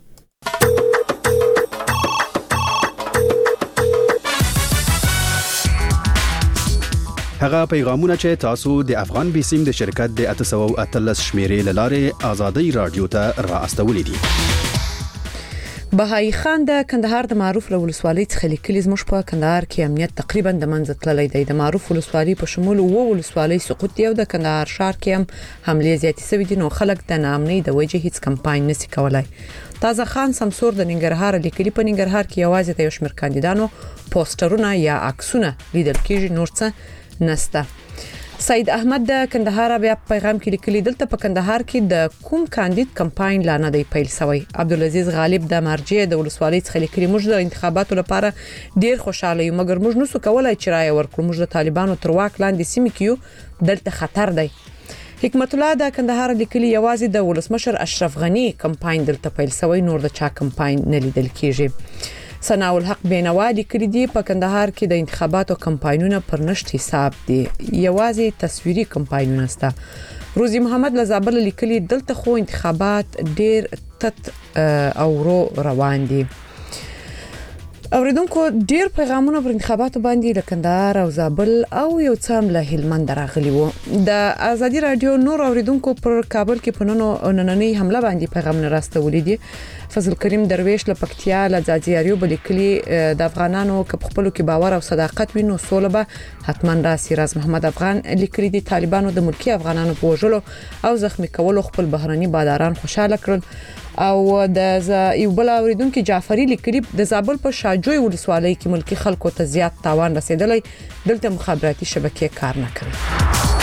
هغه پیغامونه چې تاسو د افغان بیسیم د شرکت د اته سوه او اتلس شمیرې لاره ازادي رادیو ته راستولې دي. بهائی خان د کندهار د معروف ولسوالۍ څخه لیکلي زموږ په کندهار کې امنیت تقریبا د منځ تللی دی. د معروف ولسوالۍ په شمول و ولسوالۍ سقوط دی او د کندهار ښار کې هم حملې زیاتې شوې دي نو خلک د ناامنۍ د وجې هیڅ کمپاین نشي کولای. تازه خان سمسور د ننګرهار لیکلي په ننګرهار کې یوازې د یو شمېر کاندیدانو پوسټرونه یا عکسونه لیدل کېږي نور څه نسته. سید احمد د کندهار بیا پیغام کې لیکلي دلته په کندهار کې د کوم کاندید کمپاین لا نه دی پیل شوی. عبدالعزيز غالب د مرجع د ولسوالۍ څخه لیکلي موږ د انتخاباتو لپاره ډیر خوشاله یو مګر موږ نسو کولای چې رائے ورکړو. موږ د طالبانو تر واک لاندې سیمې کې دلته خطر دی. حکمت الله د کندهار لیکلي یوازې د ولسمشر اشرف غنی کمپاین دلته پیل شوی نور د چا کمپاین نه لیدل کیږي. ثناء الحق بینوا لیکلي دی په کندهار کې د انتخاباتو کمپاینونه پر نشټ حساب دي یوازې تصویري کمپاینونه ستا. روزي محمد لزابل لیکلي دلته خو انتخابات ډیر تت او رو روان دي. اوریدونکو ډیر پیغامونه پر انتخاباتو باندې د کندهار او زابل او یو څام له هلمند راغلي وو. د ازادي رادیو نور اوریدونکو پر کابل کې پنونو نننۍ حمله باندې پیغامونه راستولې دي. فضل کریم درویش له پکتیا له ځاځیاریو بلیکلی د افغانانو کپ خپلو کې باور او صداقت وینو سوله به حتمان راسي. راز محمد افغان لیکلي دي طالبانو د ملکی افغانانو په وژلو او زخمی کولو خپل بهرني باداران خوشاله کړل. او د یو بل اوریدونکو جعفری لیکلي د زابل په شاجوی ولسوالۍ کې ملکی خلکو ته زیات تاوان رسیدلی دلته مخابراتي شبکې کار نه کوي.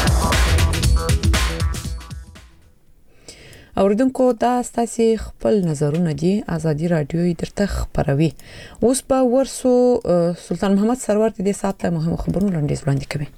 اوریدونکو دا ستاسو خپل نظرونه دي ازادي رادیو درته خبروي. اوس په ورسو سلطان محمد سرور د دې ساعت له مهمو خبرونو لاندې وړاندې کوي.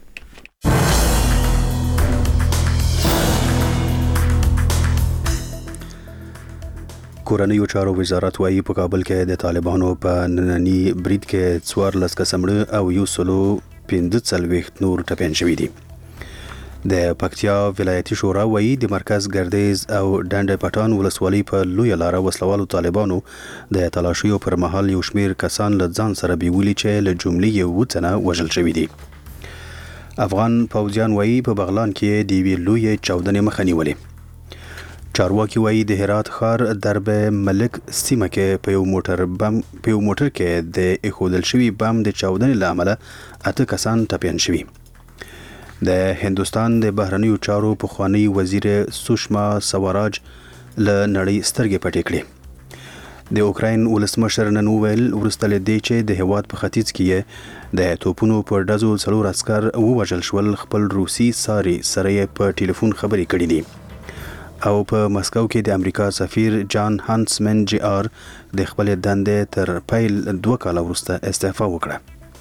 کورنیو چارو وزارت وايي په کابل کې د طالبانو په نننی برید کې څوار لس کسمړه او یو سلو پنځه څلوېښت نور ټپيان شوي دي. د پکتیا ولایتي شورا وايي د مرکز ګردیز او ډنډ پټان ولسوالۍ په لوی لار وسلوالو طالبانو د تلاشیو پر مهال یو شمیر کسان له ځان سره بیولي چې له جملې یو څنه وژل شوي دي. افغان پوځیان وايي په بغلان کې د وی لوی چاودنې مخه نیولې. چارواکي وايي د هرات ښار درب ملک سیمه کې په یو موټر بم په یو موټر کې د اخودل شوی بم د چاودنې لامل اته کسان ټپيان شوي. د هندستان د بهرنیو چارو پخوانی وزیر سوشما سواراج له نړۍ سترګې پټې کړې. د اوکراین ولسمشر نن وویل وروسته له دې چې د هیواد په ختیځ کې د توپونو په ډزو څلور عسکر ووژل شول خپل روسي ساري سره په ټلیفون خبرې کړې دي. او په مسکو کې د امریکا سفیر جان هانسمن جی آر د خپل دندې تر پیل دوه کال وروسته استعفا وکړه.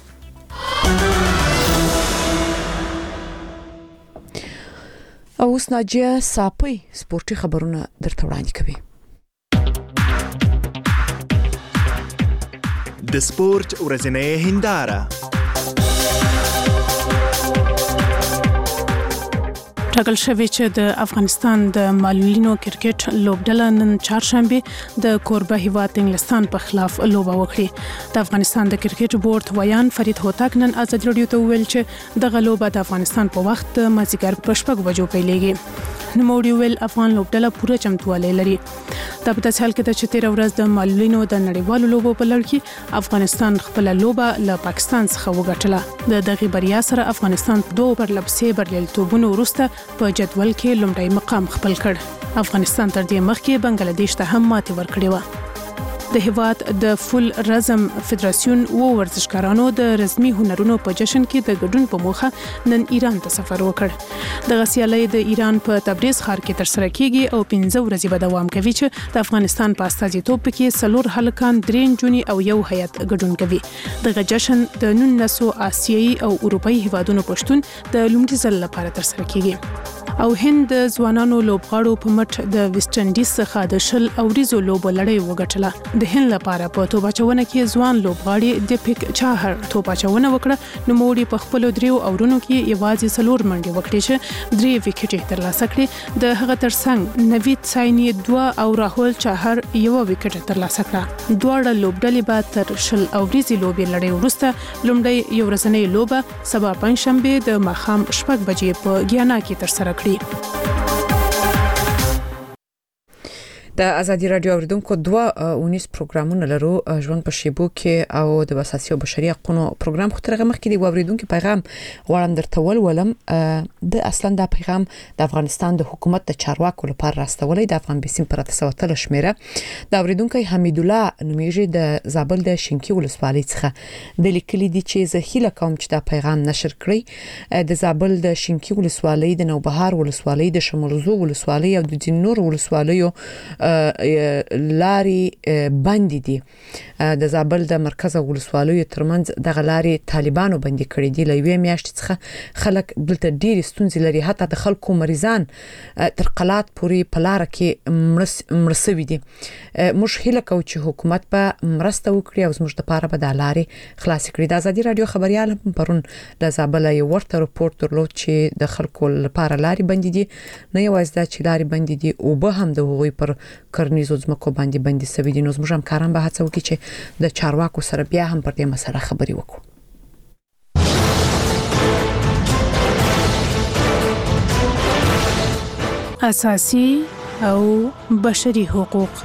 او اوس ناجیه صاپي سپورتي خبرونه درته وړاندې کوي. د سپورت ورځنۍ هنداره ټاکل شوی چې د افغانستان د معلولینو کرکټ لوبډله نن چهارشنبه د کوربه هیواد انګلستان په خلاف لوبه وکړي. د افغانستان د کرکټ بورډ ویان فرید هوتک نن ازادي رادیو ته ویل چې د غلوبه د افغانستان په وخت مازیګر په شپږ بجو پیلېږي. نوموړي ویل افغان لوبډله پوره چمتووالی لري. دا په داسې حال کې ده چې تیر ورځ د معلولینو د نړیوالو لوبو په لړ کې افغانستان خپل لوبه له پاکستان څخه وګټله. د دغه بریا سره افغانستان دوه پرلپسې بریالیتوبونو وروسته په جدول کې لومړی مقام خپل کړ. افغانستان تر دې مخکې بنگلاديش ته هم ماتې ورکړې و. د هیواد د فول رزم فدراسیون و ورزشکارانو د رسمي هنرونو په جشن کې د ګډون په موخه نن ایران ته سفر وکړ. د غسیالۍ د ایران په تبریز ښار کې تر سره کیږي او پنځه ورځې به دوام کوي چې د افغانستان په استازیتوب کې څلور هلکان درې نجونې او یو هیئت ګډون کوي. دغه جشن د نولسو آسیایي او اروپایي هیوادونو پښتون د لومړي ځل لپاره تر سره کیږي. او هند د ځوانانو لوبغاړو په مټ د ویسټ انډیز څخه د شل اوریزو لوبو لړۍ وګټله. د هند لپاره په توپ اچونه کې ځوان لوبغاړي د پک چاهر توپ اچونه وکړه. نو موړي په خپل دریو اورونو کې یوازې څلور منډې وکړې چې درې وکټې ترلاسه کړې. د هغه ترڅنګ نوید سایني دوه او راهول چاهر یو وکټ ترلاسه کړه. دواړه لوبډلې به تر شل اوریزي لوبې لړۍ وروسته لومړی یو ورځنۍ لوبه سبا پنځشنبه د ماښام شپږ بجې په ګیانا کې تر سره کړه. د ازادي رادیو اوریدونکو دوه اونیس پروګرامونه لرو ژوند په شیبو کې او د اساسي او بشري حقوقو پروګرام خو ترغه مخکې دی اوریدونکو پیغام غواړم درته ولولم د اصلا د پیغام د افغانستان د حکومت د چارواکو لپاره راستولې د افغان بیسیم پر تسوتل شمیره د اوریدونکو حمید الله نومیږي د زابل د شینکی ولسوالۍ څخه د لیکلي دي چې زه هیله کوم چې دا پیغام نشر کړي د زابل د شینکی ولسوالۍ د نوبهار ولسوالۍ د شمولزو ولسوالۍ او د جنور ولسوالیو لاري باندې دي د زابل د مرکز ولسوالیو ترمنځ د غلاري طالبانو باندې کړی دي لوي میاشت څخه خلک دلته ډیر ستونزې لري حتی د خلکو مریضان تر قلات پوری پلار کې مرسوي دي موږ هیله کوو چې حکومت په مرسته وکړي او زموږ د پاره به د لاري خلاص کړي د ازادي رادیو خبريال پرون د زابل یو ورته رپورت درلود چې د خلکو لپاره لاري باندې دي نه یوازې د چلاري باندې دي او به هم د هغوی پر کرنیزو ځمکو باندې باندې سوي دي نو زموږ هم کاران به هڅه وکړي چې د چارواکو سره بیا هم پر دې مسله خبري وکړو. اساسي او بشري حقوق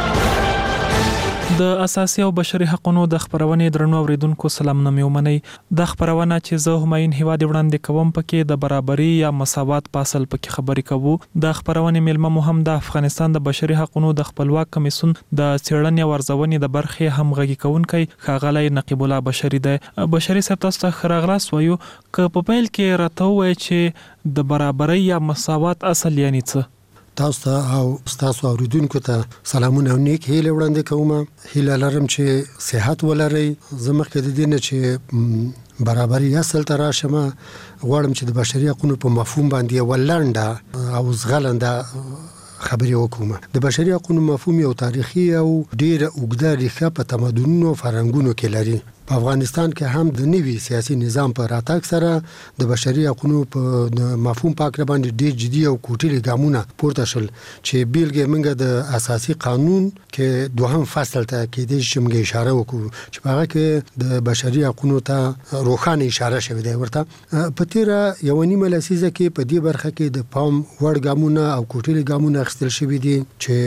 د اساسي او بشري حقوقو د خبرونې درنو اوریدونکو سلام نمو منی د خبرونه چې زه هماین هیواد وړاندې کوم پکې د برابرۍ یا مساوات پاسل پکې خبرې کوو د خبرونې ملمه مهم د افغانستان د بشري حقوقو د خپلواک کمیسون د څېړنې ورزونې د برخې همغږي کونکي خاغلی نقیب الله بشری د بشري سپتاسته خراغلاس وایو ک په پیل کې راته وای چې د برابرۍ یا مساوات اصل یعنی څه تاسو او تاسو اوریدونکو ته سلامونه او نیک هیله وړاندې کوم هیله لرم چې صحت ولرئ زموږ د دینه چې برابرۍ اصل تر راشمه غواړم چې د بشري حقوقو په مفهوم باندې ولنده او زغلنده خبرې وکوم د بشري حقوقو مفهوم یو تاریخي او ډیر اوږده ریښه په تمدنونو فرهنګونو کې لري په افغانستان کې هم د نوي سیاسي نظام په راتګ سره د بشري حقوقو په مفهوم پاک باندې ډېر جدي او کوټلي ګامونه پورته شول چې بیلګې موږ د اساسي قانون کې دوهم فصل ته کې د شمګه اشاره وکړو چې هغه کې د بشري حقوقو ته روخانه اشاره شوې ده ورته په تیر یو نیمه لسیزه کې په دې برخه کې د پام وړ ګامونه او کوټلي ګامونه اخیستل شوې دي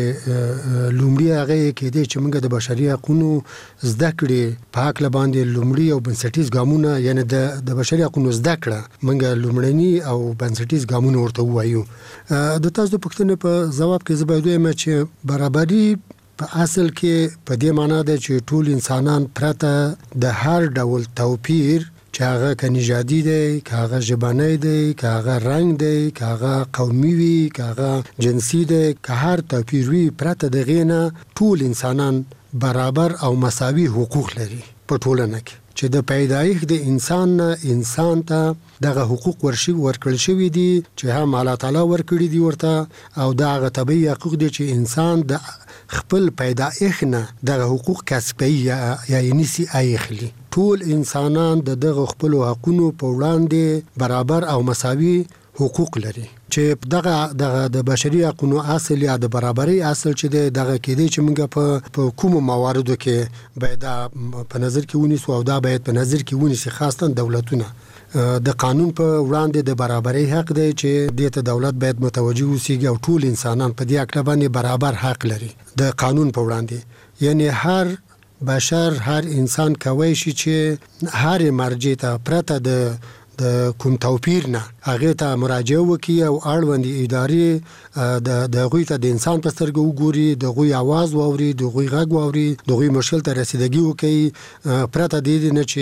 چې لومړی هغه کې د چې موږ د بشري حقوقو زده کړې پاک لبا باندې لومړی او بنسټیز ګامونه یعنی د د بشري حقوقو زده کړه منګه لومړنی او بنسټیز ګامونه ورته وایو د تاسو د پوښتنې په جواب کې زبېدو یم چې برابرۍ په اصل کې په دې معنی ده چې ټول انسانان پرته د هر ډول توپیر چې هغه کنيجادي دی کاغه ژبنی دی کاغه رنگ دی کاغه قومي وي کاغه جنسي دی که هر توپیر وي پرته د غینه ټول انسانان برابر او مساوي حقوق لري په ټولنه کې چې د پیدایښت د انسان نه انسان ته دغه حقوق ورشي ورکړل شوی دي چې هم الله تعالی ورکړي دي ورته او دغه طبيعي حقوق دي چې انسان د خپل پیدایښت نه دغه حقوق کسبي یا نسی اخلي ټول انسانان د دغه خپل حقوقو په وړاندې برابر او مساوي حقوق لري چې دغه دغه د بشري حقوقو اصل یا د برابرۍ اصل چې دغه کې دي چې موږ په کوم مواردو کې باید په نظر کې ونیسو او دا باید په نظر کې ونیسي خاصه دولتونه د قانون په وړاندې د برابرۍ حق دی چې د ته دولت باید متوجه وسیږي او ټول انسانان په دې اړه باندې برابر حق لري د قانون په وړاندې یعنی هر بشر هر انسان کوي چې هر مرجع ته پرته د د کوم توپیر نه هغه ته مراجعه وکي او اړوند ادارې د د غوي ته د انسان په سترګو وګوري د غوي आवाज واوري د غوي غږ واوري د غوي مشکل ته رسیدګي وکي پرته د دې نه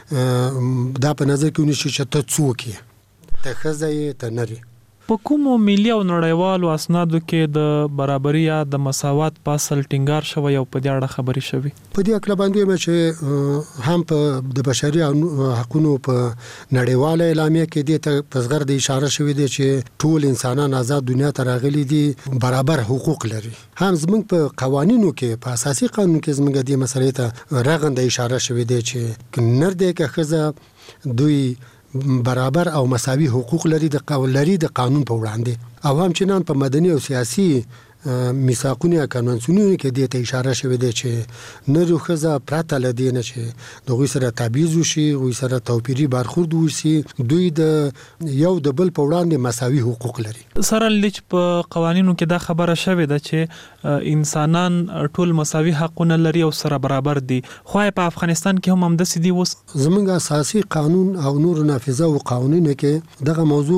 چې دا په نظر کې ونشي چې ته څوک ته خزای ته نری په کومو ملي او نړیوالو اسنادو کې د برابرۍ یا د مساوات په اصل ټینګار شوی او په دې اړه خبرې شوی په دې اړه باندې مې چې هم په د بشري حقوقو په نړیواله اعلامیه کې د ته پسغر د اشاره شوی دی چې ټول انسانان آزاد دنیا ته راغلي دي برابر حقوق لري هم زموږ په قوانینو کې په اساسي قانون کې زموږ د مسلې ته رغنده اشاره شوی دی چې نر دې کې خزه دوی برابر او مساوي حقوق لري د قانون لري د قانون په وړاندې او همچنان په مدني او سیاسي میثاقونه کنونسیونونه کې د ته اشاره شوې ده چې نر خزه پراته لدینه چې د غوي سره تعبیز وشي غوي سره توپیری برخورد وشي دوی د یو د بل په وړاندې مساوي حقوق لري. سره لچ په قوانینو کې دا خبره شوې ده چې انسانان ټول مساوي حقونه لري او سره برابر دي خو په افغانستان کې هم همداسې دي. اوس زمونږ اساسي قانون او نور نافذه او قوانینو کې دغه موضوع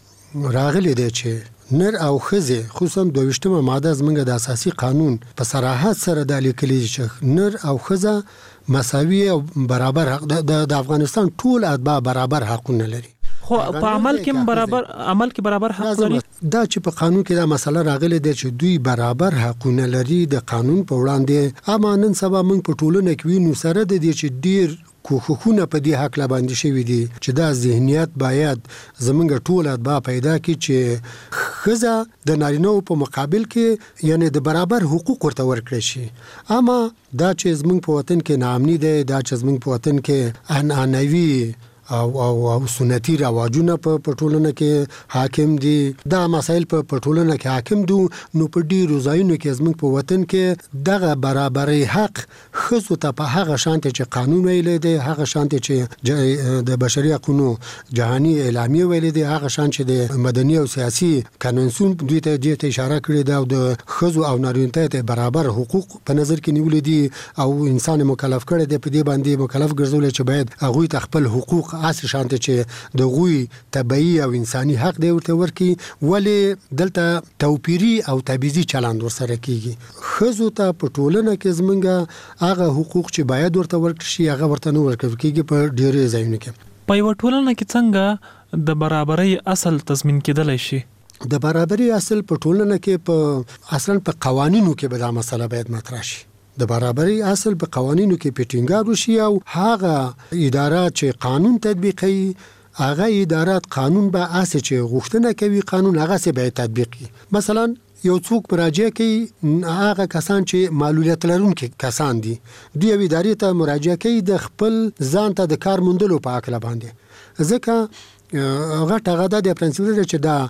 په راغلي دی چې نر او خزه خصوصا دویشتمه ماده زمونږ د اساسي قانون په صراحت سره د لیکلي چې نر او خزه مساوي او برابر حق د افغانستان ټول اتباع برابر حقونه لري. خو په عمل کې برابر عمل کې برابر حق لري. دا چې په قانون کې دا مسله راغلي ده چې دوی برابر حقونه لري د قانون په وړاندې. اما نن سبا موږ په ټولنه کې وینو سره د دې چې ډیر کوخونه په دې حق لا باندې شوی دي چې دا ذهنیت باید زمونږ ټول اتباع پیدا کړي چې خزه د نارینه په مقابل کې یعنی د برابر حقوق ورته ورکړي شي. اما دا چې زمونږ په وطن کې ناامني ده دا چې زمونږ په وطن کې انانوي او او او سنتي رواجونه په پټولنه کې حاکم دي دا مسائل په پټولنه کې حاکم دي نو په ډیرو ځایونو کې زموږ په وطن کې دغه برابرۍ حق خصو ته په هغه شانتي چې قانون ویلې دی هغه شانتي چې د بشري حقوقو جهاني اعلامیه ویلې دی هغه شان چې د مدني او سیاسي قانونسون دوی ته د اشاره کړې ده او د خزو او نارینه ته برابر حقوق په نظر کې نیول دي او انسان مکلف کړي دی په دې باندې مکلف ګرځول چې باید هغه ته خپل حقوق اساس شانته چې د غوي طبيعي او انساني حق دی ورته ورکی ولی دلته توپیری او تبعیضي چلند ورسره کیږي. خزو ته په ټولنه کې زمونږه هغه حقوق چې باید ورته ورکړي شي هغه ورته نه ورکړي کیږي په ډیرې ځایونو کې. په یو ټولنه کې څنګه د برابرۍ اصل تضمین کېدلی شي؟ د برابرۍ اصل په ټولنه کې په اصلا په قوانینو کې به دا مسله باید مطرح شي. د برابرۍ اصل په قوانینو کې پټینګار وشي او هغه اداره چې قانون تطبیقي هغه ادارات قانون به اساس چې غوښتنه کوي قانون هغه سه به تطبیق کړي. مثلا یو څوک مراجعه کوي هغه کسان چې معلولیت لرونکي کسان دي دوی ادارې ته مراجعه کوي د خپل ځان ته د کار موندلو په اړه باندې ځکه هغه ټاغه د پرنسپل چې دا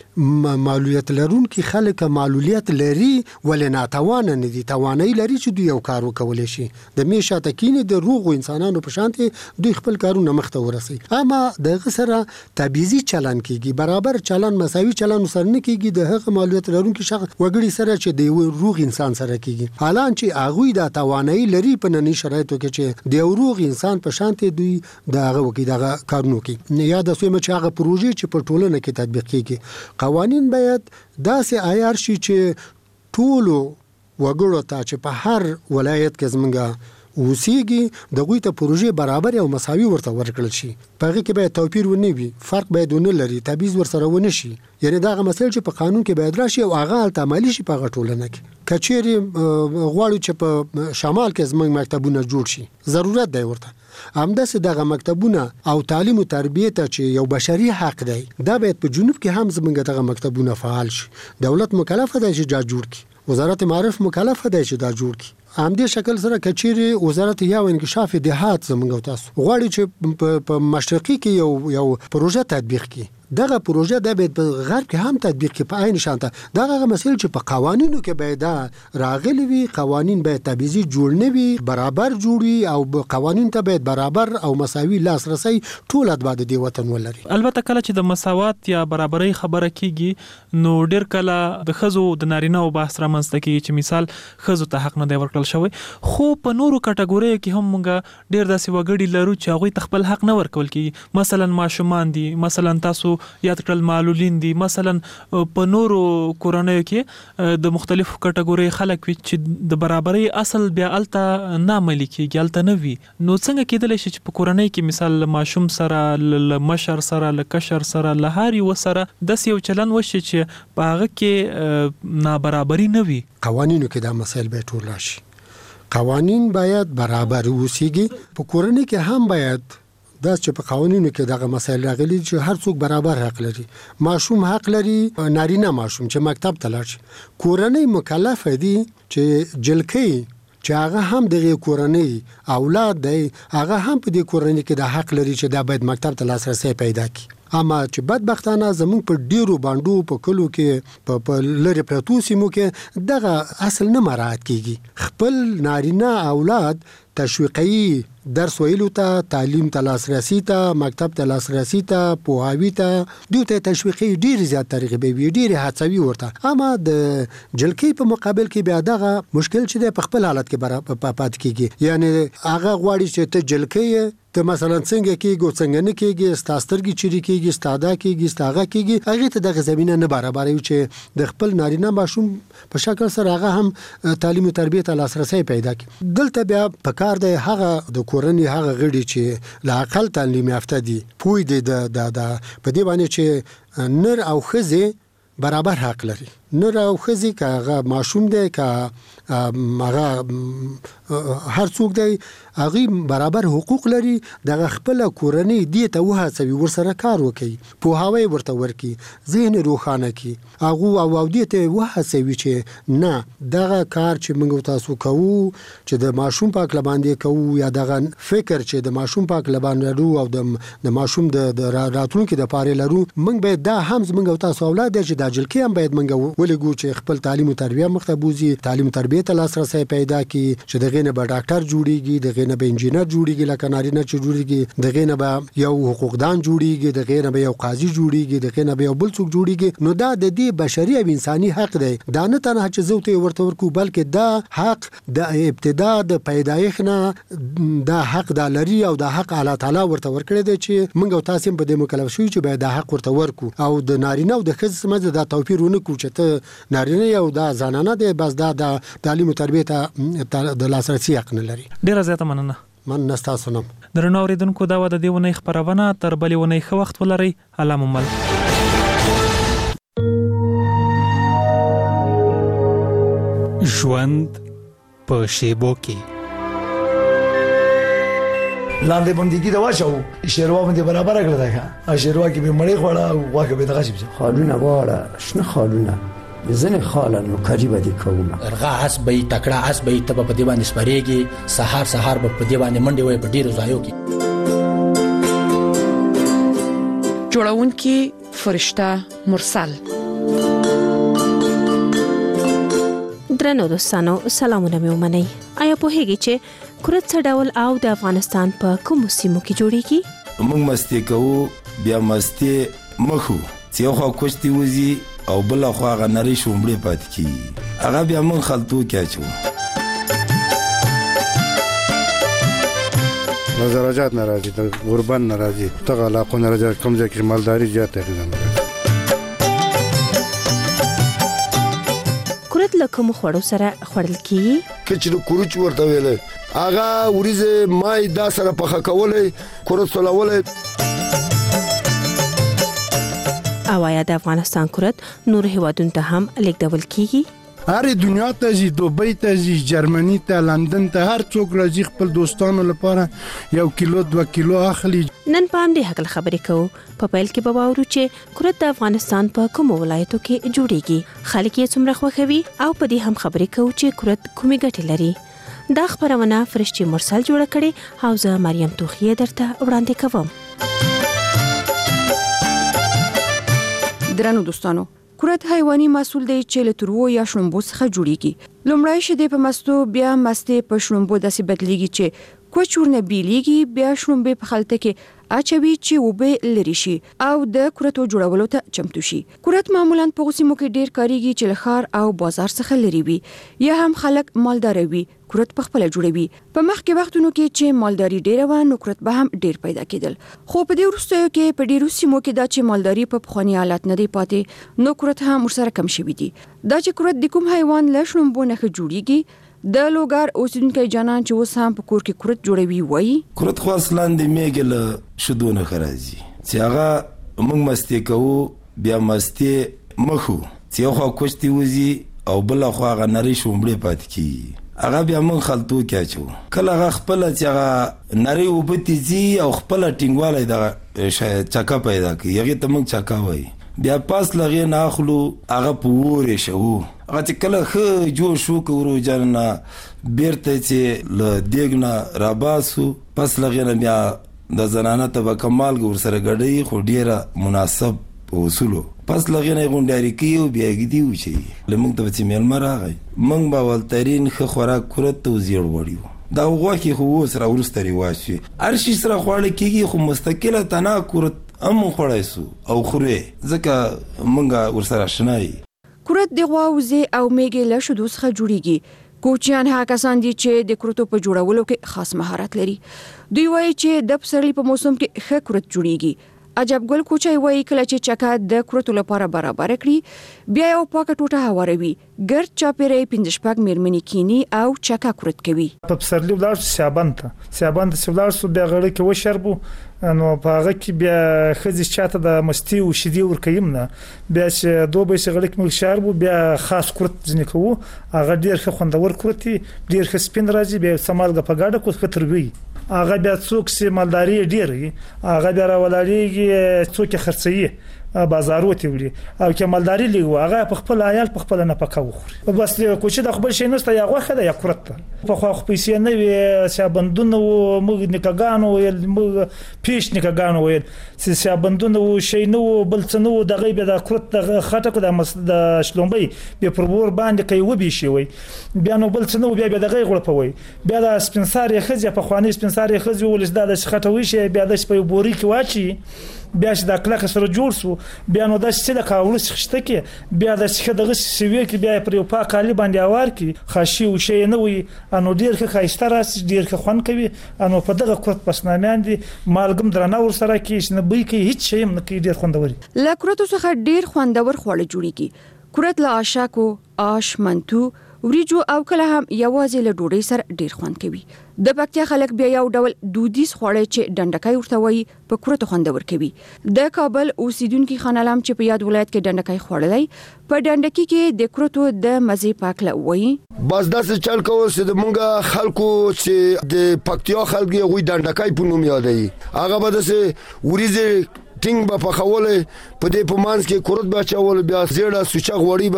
معلولیت لرونکي خلک معلولیت لري ولې ناتوانه نه دي توانایي لري چې دوی یو کار وکولای شي د میشه تکینه د روغو انسانانو په شانتي دوی خپل کارونه مخته ورسي. اما د غسره تبعیضي چلن کیږي برابر چلن مساوي چلن سره نه کیږي د هغه معلولیت لرونکي شخص وګړي سره چې د روغ انسان سره کیږي حالان چې هغه د توانایي لري په ننني شرایطو کې چې د روغ انسان په شانتي دوی د هغه وکي د کارونو کې نه یاد اوسه چې هغه پروژې چې په ټولنه کې تطبیق کیږي قوانین باید داسې عیار شي چې ټولو وګړو ته چې په هر ولایت کې زمونږ اوسېږي دغوی ته پروژې برابر او مساوي ورته ورکړل شي. په هغه کې باید توپیر ونه وي فرق باید ونه لري تبعیض ورسره ونه شي یعنی دا هغه مسایل چې په قانون کې باید راشي او هغه عملي شي په ټولنه کې. کچېری غواړو چې په شمال کې زمونږ مکتبونه جوړ شي ضرورت دی ورته همداسې دغه مکتبونه او تعلیم او تربیه ته چې یو بشري حق دی دا باید په جنوب کې هم زمونږ دغه مکتبونه فعال شي. دولت مکلف دی چې دا جوړ کړي وزارت معارف مکلف دی چې دا جوړ کړي. همدې شکل سره کچېری وزارت یا انکشاف دهات زمونږ تاسو غواړي چې په مشرقي کې یو یو پروژه تطبیق کړي دغه پروژه د به غرب کې هم تطبیق کې په عین شانته دغه مسایل چې په قوانینو کې باید راغلي وي قوانین باید تبعیضي جوړ نه وي برابر جوړي او قوانین ته باید برابر او مساوي لاسرسي ټول اتباع د وطن ولري. البته کله چې د مساوات یا برابرۍ خبره کیږي نو ډیر کله د خزو د نارینه او بحث رامنځته کیږي چې مثال خزو ته حق نه دی ورکړل شوی خو په نورو کټګوریو کې هم موږ ډیر داسې وګړي لرو چې هغه تخپل حق نه ورکول کیږي مثلا ماشومان دي مثلا تاسو یاد کړل معلولین دي مثلا په نورو کورنیو کې د مختلفو کټګوري خلک وي چې د برابرۍ اصل بیا الته نه عملي کیږي الته نه وي نو څنګه کېدلی شي چې په کورنۍ کې مثال ماشوم سره ل مشر سره ل کشر سره ل هاري وسره د یو چلن وشي چې په هغه کې نابرابري نه وي. قوانینو کې دا مسایل به ټول راشي قوانین باید برابر اوسېږي په کورنۍ کې هم باید دا چې په قوانینو کې دغه مسایل راغلي چې هر څوک برابر حق لري ماشوم حق لري نارینه ماشوم چې مکتب ته لاړ شي کورنۍ مکلف دي چې جلکې چې هغه هم دغه کورنۍ اولاد دی هغه هم په دې کورنۍ کې د حق لري چې دا باید مکتب ته لاسرسي پیدا کړي. اما چې بدبختانه زمونږ په ډیرو باندې په کلو کې په لری پروتو سیمو کې دغه اصل نه مراعات کیږي. خپل نارینه اولاد تشویقي درس ویلو ته، تعلیم ته لاسرسي ته، مکتب ته لاسرسي ته، پوهاوي ته دوی ته تشویقي ډیر زیات ترغیبي وي، ډیر هڅوي ورته. اما د جلکې په مقابل کې بیا دغه مشکل چې په خپل حالت کې پات کیږي. یعنی هغه غواړي چې ته جلکې ته مثلا څنګه کېږي څنګه نه کېږي، ستاسترګي چيري کېږي، ستاده کېږي، ستاغه کېږي، هغه ته دغه زمينه نه برابر وي چې د خپل نارینه ماشوم په شکل سره هغه هم تعلیم او تربیت ته لاسرسي پیدا کړي. دلته بیا په کار دی هغه د کورنۍ هغه غړي چې لا اقل تعلیم یافته دي، پوی دي د د په دې باندې چې نر او ښځې برابر حق لري. نر او ښځې که هغه ماشوم دی که هغه هر څوک دی هغه برابر حقوق لري. دغه خپل کورنۍ دې ته وهڅوي ورسره کار وکړي، پوهاوی ورته ورکړي، ذهن روښانه کړي، هغه او دې ته وهڅوي چې نه دغه کار چې موږ تاسو کوو چې د ماشوم پاک لباندې کوو یا دغه فکر چې د ماشوم پاک لباندې لرو او د ماشوم د راتلونکي د پاره لرو، موږ به دا هم موږ تاسو اولاد چې د جلکې هم باید موږ ولګو چې خپل تعلیم او تربیه مخته بوزي، تعلیم تربیه ته لاسرسي پیدا کړي، چې دغه نه به ډاکټر جوړيږي، دغه نه به انجینر جوړيږي، لکه نارینه چې جوړيږي، دغه نه به یو حقوقدان جوړيږي، دغه نه به یو قاضي جوړيږي، دغه نه به یو بل څوک جوړيږي. نو دا د دې بشري او انساني حق دی. دا نه تنها چې زوته ورته ورکو بلکې دا حق د ابتدا د پیدایښت نه دا حق د لري او دا حق الله تعالی ورته ورکړی دی چې موږ تاسو په دې مکلف شو چې به دا حق ورته ورکو. او د نارینه او د ښځې سمجه دا توپیر ونه کو چې ته نارینه یو دا زنانه دی بس دا د تعلیم او تربیت د لاسرسي حق نه لري. ډیره زیاته مننه. من نستا سنم درنو اوریدونکو دا و د دې ونې خبرونه تر بلې ونې خو وخت ولري. الله ممل. ژوند په شیبو کې لاندې باندې دا واچو شیروا باندې برابر کړل دا شیروا کې به مړی خوړه او واګه به دغه شي خالونه واړه شنه خالونه زنه خاله نو کاری بدی کوم ارغا اس به تکړه اس به ته په دی باندې سپریږي سحر سحر په دی باندې منډي وي په ډیرو ځایو کې جوړون کې فرشته مرسل. درنو دوستانو سلامونه مې ومنئ. آیا پوهیږئ چې کرت څه ډول او د افغانستان په کومو سیمو کې جوړیږي؟ موږ مستی کوو بیا مستی مخو چې یو خوا کوشتي وزي او بل خوا غنري شومبړې پات کی هغه بیا موږ خلطو کې اچو. نظرجات ناراضي د غربان ناراضي تغه علاقو ناراضي کوم ځای کې مالداري زیاته ده. کرت لکه مو خوړو سره خوړل کیږي کچې کوروچ ورته ویل هغه وريزه مای دا سره پخه کولې کرت سولولې. او آیا د افغانستان کرت نور هیوادونو ته هم لیږدول کیږي؟ هر دنیا ته زی دوبۍ ته زی جرمني ته لندن ته هر څوک راځي خپل دوستانو لپاره یو کیلو دو کیلو اخلي. نن پام دې حق خبرې کوو. په پیل کې به واورو چې کرت د افغانستان په کومو ولایتو کې جوړیږي، خلک یې څومره خوښوي او په دې هم خبرې کوو چې کرت کومې ګټې لري. دا خبرونه فرشتي مرسل جوړه کړې او زه مریم توخیه درته وړاندې کوم. درنو دوستانو، کرت حیواني محصول دی چې له ترو یا شړومبو څخه جوړیږي. لومړی شیدې په مستو بیا مستې په شړومبو داسې بدلیږي چې کوچ ورنه بیلیږي، بیا شړومبې په خلطه کې اچوي چې وبې لري شي او د کرتو جوړولو ته چمتو شي. کرت معمولا په غوسیمو کې ډیر کاریږي چې لخر او بازار څخه لري وي یا هم خلک مالدار وي. کرت په خپل جوړوي. په مخکې وختونو کې چې مالداري ډیره و نو کرت به هم ډیر پیدا کېدل، خو په دې وروستیو کې په ډیرو سیمو کې دا چې مالداري په پخوانی حالت نه دی پاتې نو کرت هم ورسره کم شوی دي. دا چې کرت د کوم حیوان له شړومبو نه جوړیږي د لوګار اوسیدونکو جانان چې اوس هم په کور کې کرت جوړوي وایي کرت خو اصلاً د میګل شودونه خرازي چې هغه موږ مستی کوو بیا مستی مخو چې یو خوا کوشتي وزي او بل خوا غنري شومبړې پات کی هغه بیا موږ خلطو کې اچو. کله هغه خپل چې هغه نری وبتيزي او خپل ټینګواله د چکا پیدا کوي هغه ته موږ چکا وایي. بیا پاس لغې نه اخلو هغه پورې شو هغه چې کله خو جوړ شو کورو جننا بیرته چې ل دیګنا راباسو پس لغې نه بیا د زنانه طبقه مالګه ورسره ګډوي خو ډیره مناسب اصولو پس لغې نه غونډاري کوي بیا ګدي وچی لمونږ ته چې میلمه راغی موږ به ولترین ښه خوراک کورت ته زیړ وړیو دا غوښې خو اوس راوروسته رواج شوي هر شي سره خواړه کېږي خو مستقله تنها کورت هم خوړی سو او خورې ځکه موږ ورسره اشنا یو کورت د غوا وزې او میږې له شیدو څخه جوړیږي کوچیان هغه کسان دي چې د کورتو په جوړولو کې خاص مهارت لري دوی وایي چې د پسرلي په موسم کې ښه کورت جوړیږي عجب ګل کوچای وایي کله چې چکه د کورتو لپاره برابر کړي بیا یو پاکه ټوټه هواروي ګرد چاپیرې پنځه شپږ میرمنې کینی او چکه کورت کوي په پسرلي ولاړ سیابان ته سیابان ته ولاړ سو بیا غړي کې وشربو نو په هغه کې بیا خزي چاته د مستی او شیدي ورکیم نه بیا چې دوه به غړي کې مل شربو بیا خاص کورت ځنې کوو هغه ډیر ښه خوندور کورتي ډیر ښه سپین راځي بیا سمالګه په گاډه کو خطر وي هغه بیا څوک چې مالداري ډیر هغه بیا راولاريږي څوک خرڅي بازارو ته وړي او چې مالداري لګو هغه په خپل عیال په خپل نه پکاو خوري بس کوچې د خپل شي نسته یا غوخه ده یا کورت په خو خو پیسې نه وي چې بندونه موږ نکګانو ویل موږ پیش نکګانو ویل چې بندونه شي نو بل څه نو د غیبه د کورت خټه کو د شلومبي به پرور باندې کوي وبي شي وي بیا نو بل څه نو بیا د غي غړپوي بیا د سپنساري خزي په خواني سپنساري خزي ولس د خټه وي شي بیا د په بوري کې واچي بیا چې د کلک سره جوړ سو بیا نو د څه د کاوړ څخته کې بیا د څه د سوي کې بیا پر یو پاک علي باندې اوار کې خاصي او شی نه وي انو ډیر ښه خایسته راس ډیر ښه خون کوي انو په دغه کورت پسنامیان دي مالګم درنه ور سره کې نه بي کې هیڅ شی نه کې ډیر خوندور لا کورت څخه ډیر خوندور خواړه جوړیږي کورت لا آشاکو آش منتو وریجو او کله هم یوازې له ډوډۍ سره ډیر خوند کوي د پکتیا خلک بیا یو ډول دودیز خواړه چې ډنډکای ورته وایي په کورت خوندور کوي د کابل اوسیدونکو خان علام چې په یاد ولایت کې ډنډکای خوړلای په ډنډکی کې د کورتو د مزه پاکله وایي بس داسې چل کوو چې د مونږه خلکو چې د پکتیا خلک یې غوي ډنډکای په نوم یادوي هغه به داسې وریځي ټینګ به پخولې په دې په مانس کې کورت به چاول بیا زیړه سوچا غوړی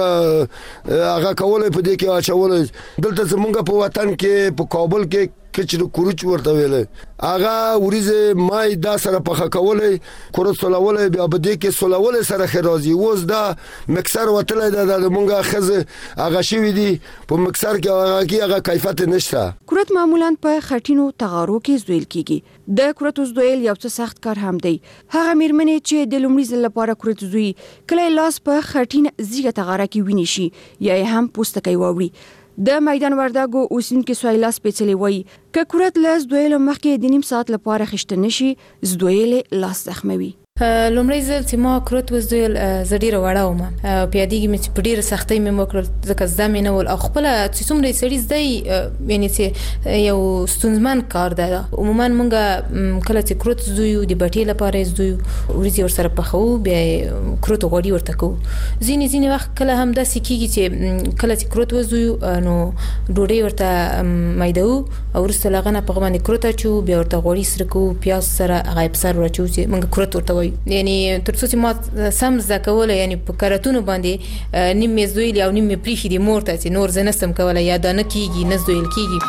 به هغه کولې په دې کې اچول دلته زمونږ په وطن کې په کابل کې کچره کورچ ورته ویل هغه وریځه مای دا سره پخه کولې کورت سولولې بیا په دې کې سولولې سره خرازي اوس دا مکسر وتلې دا د مونږه خزه هغه شوی دی په مکسر کې هغه کې هغه کیفیت نشته کورت معمولا په خټینو تغارو کې زویل کیږي د کورت زویل یو څه سخت کار هم دی هغه میرمنې چې د لومړي ځل لپاره کورت زوی کله لاس په خټین زیګه تغاره کې ویني شي یا هم پوستکی ووري د میدان وردګو اوسینکو سویلا سپیڅلی وای ک کورت لاس دویل مخکې د نیم ساعت لپاره خشته نشي زدویل لاس زخموي لومړی ځل چې ما کورت وزدل زډیره وړه ومه پیادېږي مې چې په ډیره سختۍ مې وکړل ځکه زده مې نه ول او خپل چې څومره سړي زده یعنی چې یو ستونزمن کار ده عموما مونږ کله چې کورت زویو د بټې لپاره زویو ورځي ور سره پخو بیا کورت غوړي ورته کو ځینې ځینې وخت کله هم داسې کیږي چې کله چې کورت وزویو نو ډوډۍ ورته مایدو او ورسته لغنه په باندې کورت اچو بیا ورته غوړي سره کو پیاز سره غایب سره ورچو چې مونږ کورت ورته یعنی ترڅو چې ما سم زکوله یعنی په کارتونو باندې نیم مزویل او نیم پریخي دي مورته چې نور زنستم کوله یا د نه کیږي نه زویل کیږي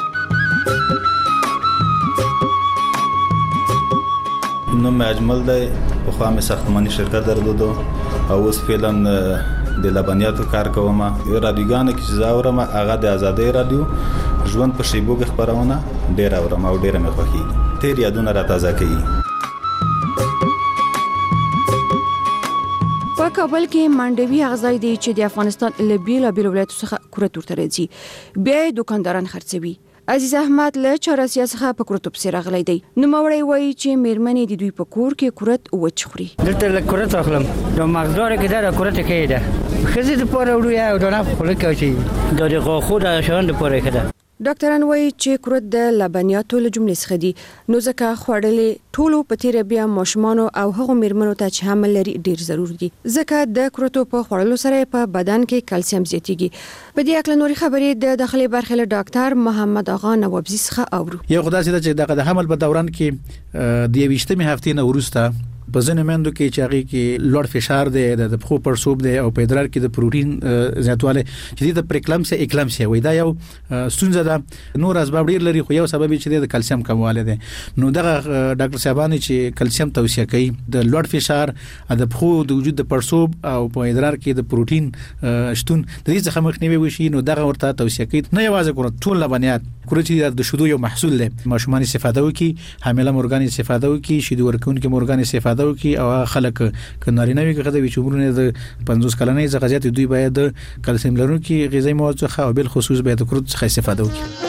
نو مجمل دی په خوا مې ساختماني شرکت درلودو او اوس فعلا د لبنیاتو کار کوم رادیوګان کې چې زاورم هغه د ازادي رادیو ژوند په شیبو کې خبرونه ډیر اورم او ډیر مې خوښي تیر یادونه را تازه کوي په کابل کې مانډوي اغزای دی چې د افغانستان له بیل بیل ولایتو څخه کورت ورته راځي بیا دکانداران خرڅوي عزیز احمد له چارسیا څخه په کورت په سیرغلې دی نو موري وایي چې میرمنې د دوی په کور کې کورت وچ خوري دلته له کورت اخلم نو مغزور کې دا کورت کې ده خزي د پوره وړو یا د نه خپل کوي د دغه خو د شوند پوره کده ډاکټران وایي چې کورت د لبنیاتو له جملې څخه دي نو ځکه خوړلې ټولو په تیر بیا ماشومان او هغو میرمنو ته چې حمل لري ډیر ضروري دي ځکه د کورتو په خوړلو سره په بدن کې کلسیم زیاتیږي په دې اړه نوري خبرې د داخلي برخه له ډاکټر محمد اغا نوابزي څخه اورو یو خدای چې د حمل په دوران کې د یوشتمې هفتې نه ورسته په ځینې مندو کې چې هغه کې لوړ فشار دی د پخو پړسوب دی او په ادرار کې د پروتین زیاتواله چې د پریکلمسیا اکلمسیا وای دا یو ستونزه ده نور اسباب ډیر لري خو یو سبب چې د کلسیم کمواله دی نو دغه ډاکټر صاحبانی چې کلسیم توصیه کوي د لوړ فشار د پخو د وجود د پړسوب او په ادرار کې د پروتین شتون د دې څخه مخنیوي وشي نو دغه ورته توصیه کوي نه یوازې کور ټول لبنیات کور چې د شیدو یو محصول دی ماشومان استفاده وکي حامله مورګان استفاده وکي شیدو ورکونکو مورګان استفاده وکي او خلک کناري نوي کغه د چوبرونه د پنځوس کلنې څخه زیات دوی باید کلسیم لرونکي غذایی مواد څخه او بل خصوص باید کور څخه استفاده وکي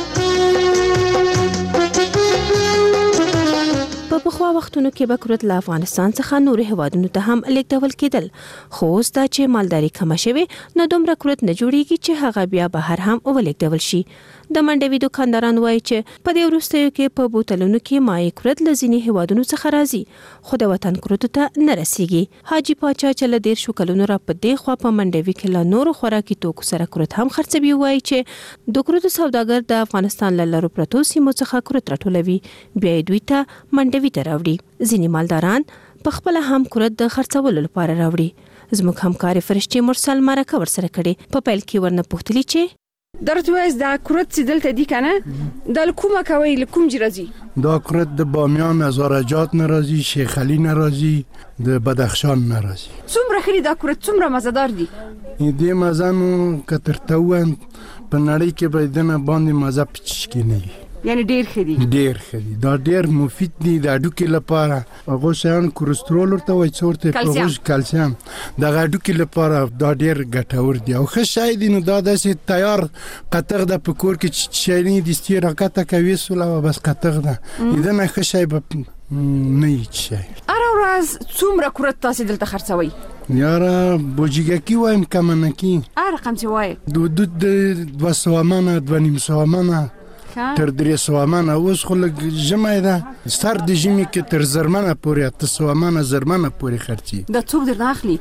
په پخوا وختونو کې به کرت له افغانستان څخه نور هوادونو ته هم لیږدول کېدل خو اوس دا چې مالداري کمه شوه نو دومره کرت نه جوړیږي چې هغه بیا بهر هم ولیږدول شي د منډوي دکانداران وایي چې په دې وروستیو کې په بوتلونو کې مای کرت لزینی هوادونو څخه راځي خو د وطن کرت ته نه رسیږي حاجی پاچا چې له ډیر شو کلونو را په دې خوا په منډوي کې له نور خوراکي توکو سره کرت هم خرڅوي وایي چې د کرت سوداګر د افغانستان له لارو پرتو سیمو څخه کرت راټولوي بیا دوی ته منډوي ته راوړي ځینی مالداران په خپل هم کرت د خرڅولو لپاره راوړي زموږ همکار فرشتي مرسل مرکه ورسره کړي په پیل کې ورنه پوښتلی چې درته وایي دا کرت چې دلته دی کنه د کومه کوي لکوم جرازي دا کرت د بامیان هزارجات ناراضي شیخ علي ناراضي د بدخشان ناراضي څومره خري دا کرت څومره مزدار دي دې مزانو کترتوان په نړۍ کې به دنه باندې مزه پچ کې نه یعنی ډیر خدي ډیر خدي دا ډیر مفید دي د اډوکې لپاره هغه شان کولېسترول ورته وایي څورته پروژ کلسیم د اډوکې لپاره دا ډیر ګټور دي او ښه شای دي نو دا داسې تیار قطغ د پکور کې چینی د استراکته کوي سولا بس قطغ ده اذا نه ښه شای به نه شي اره ورځ څومره کرت تاسو دلته خرڅوي یاره بوجیګکی وایم کمنکی اره رقم څه وایي د د دوه سوه منه دوه نیم سوه منه تر درې سوه منه اوس خو لږ ژمی ده سر د ژمي کې تر زرمنه پورې اته سوه منه زرمنه پورې خرڅي دا څوک درنه اخلي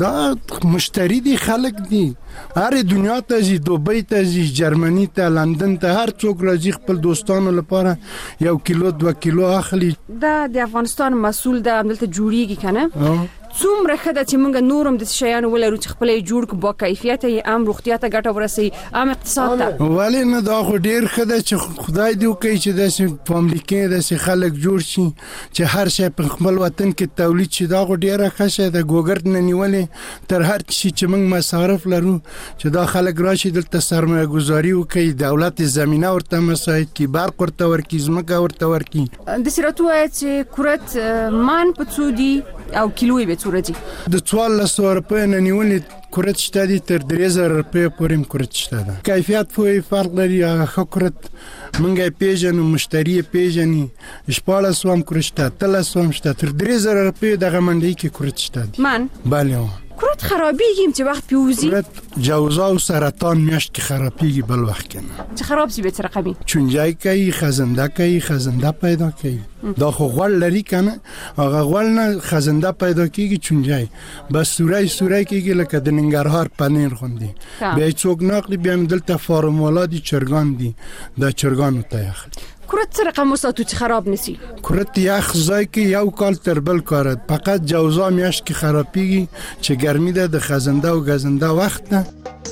دا مشتری دي خلک دي هر دنیا ته ځي دوبۍ ته ځي جرمني ته لندن ته هر څوک راځي خپل دوستانو لپاره یو کیلو دوه کیلو اخلي دا د افغانستان مسؤل د عملته جوړیږي کنه څومره خدای چې موږ نورم د شیانو ولرو چې خپل جوړ کو با کیفیت یې عام روغتیا ته ګټه ورسي عام اقتصاد ته ولی نه دا خو ډیر خدای چې خدای دې کوي چې د فاملیکې د خلک جوړ شي چې هر شی په خپل وطن کې تولید شي دا خو ډیره ښه ده ګوګرد نه نیولې تر هر شي چې موږ مصارف لرو چې دا خلک راشي دلته سرمایه گذاري وکړي دولت زمينه ورته مساعد کی برق ورته ورکی زمکه ورته ورکی د سراتو چې کرت مان پڅودي او کیلوې به څورځي د څوارلس سوه روپۍ نه نیولې کرت شته دي تر درې زره روپۍ پورې کرت شته ده کیفیت پوی فرق لري هغه ښه کرت موږ پیژنو مشتری پیژني شپاړس سوه هم کرت شته اتلس سوه هم شته تر درې زره روپۍ دغه منډۍ کې کرت شته دي من بله کرت خرابېږي چې وخت پیوزي کرت جوزا او سرطان میاشت کې خرابېږي بل وخت کې نه چې خراب سي به تر رقمي چونجای کوي خزنده کوي خزنده پیدا کوي دا خو غوړ لري کنه هغه غوړ نه خزنده پیدا کیږي چونجای بس سورای سورای کیږي لکه د ننګرهار پنیر خوندي به څوک نقلی بیا دلته فارمولا دي چرګان دي دا چرګانو ته اخلي کرت رقم وساتو چې خراب نسی کرت یخ ځای کې یو کال تر بل کار فقط جوزا میاشت کې خرابېږي چې ګرمي ده د خزنده او غزنده وخت ده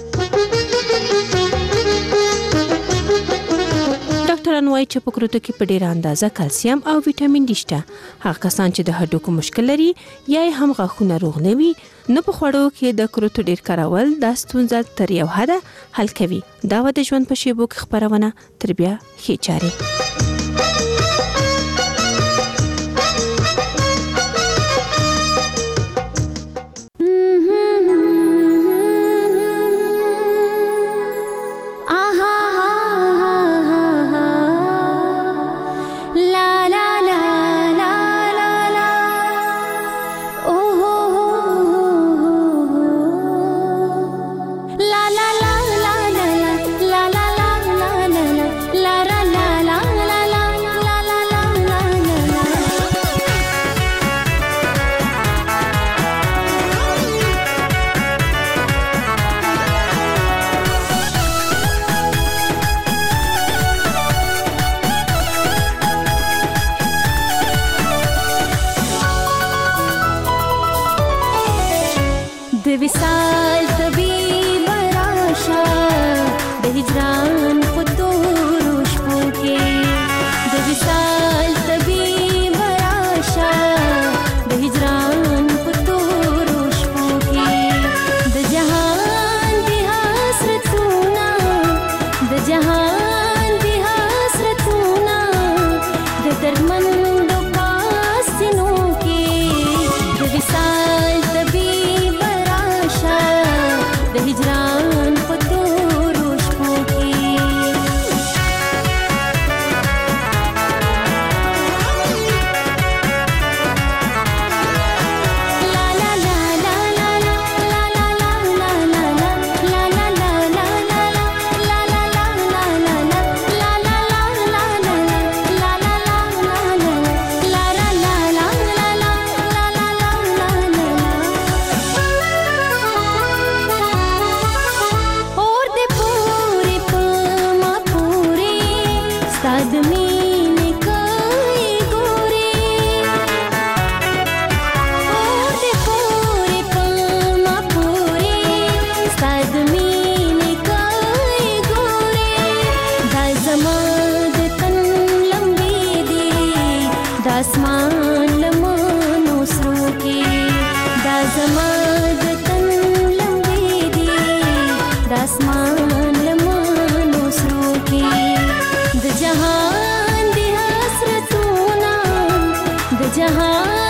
ډاکټران وایي چې په کرتو کې په ډېره اندازه کلسیم او ویټامین ډي شته هغه کسان چې د هډوکو مشکل لري یا هم غاښونه روغ نه وي نو په خوړو کې د کرتو ډېر کارول د ستونزه تر یو حده حل کوي دا د ژوند په شیبو کې خبرونه تر بیا ښې چارې la la la la la la la la la la la la la د وصال طبيب راشه د هجران په تورو شپو کې د وصال طبيب راشه د هجران په تورو شپو کې د جهان د حسرتونه د جهان د حسرتونه د دردمندو پاسینو کې د وصال طبيب راشه د هجران په تورو شپو کې لا لا لا لا لا لا لا لا لا لا لا لا لا لا لا لا لا और दे पूरे पमा पूरे सादमीन कई गोरे और दे पूरे पमा पूरे सादमीन कई गोरे दा जमाद तन लंबी दी दासमान लमनो सरो के दा जमाद तन लंबी दी दासमान लमनो सरो के द जहान दी हसरतोना द जहान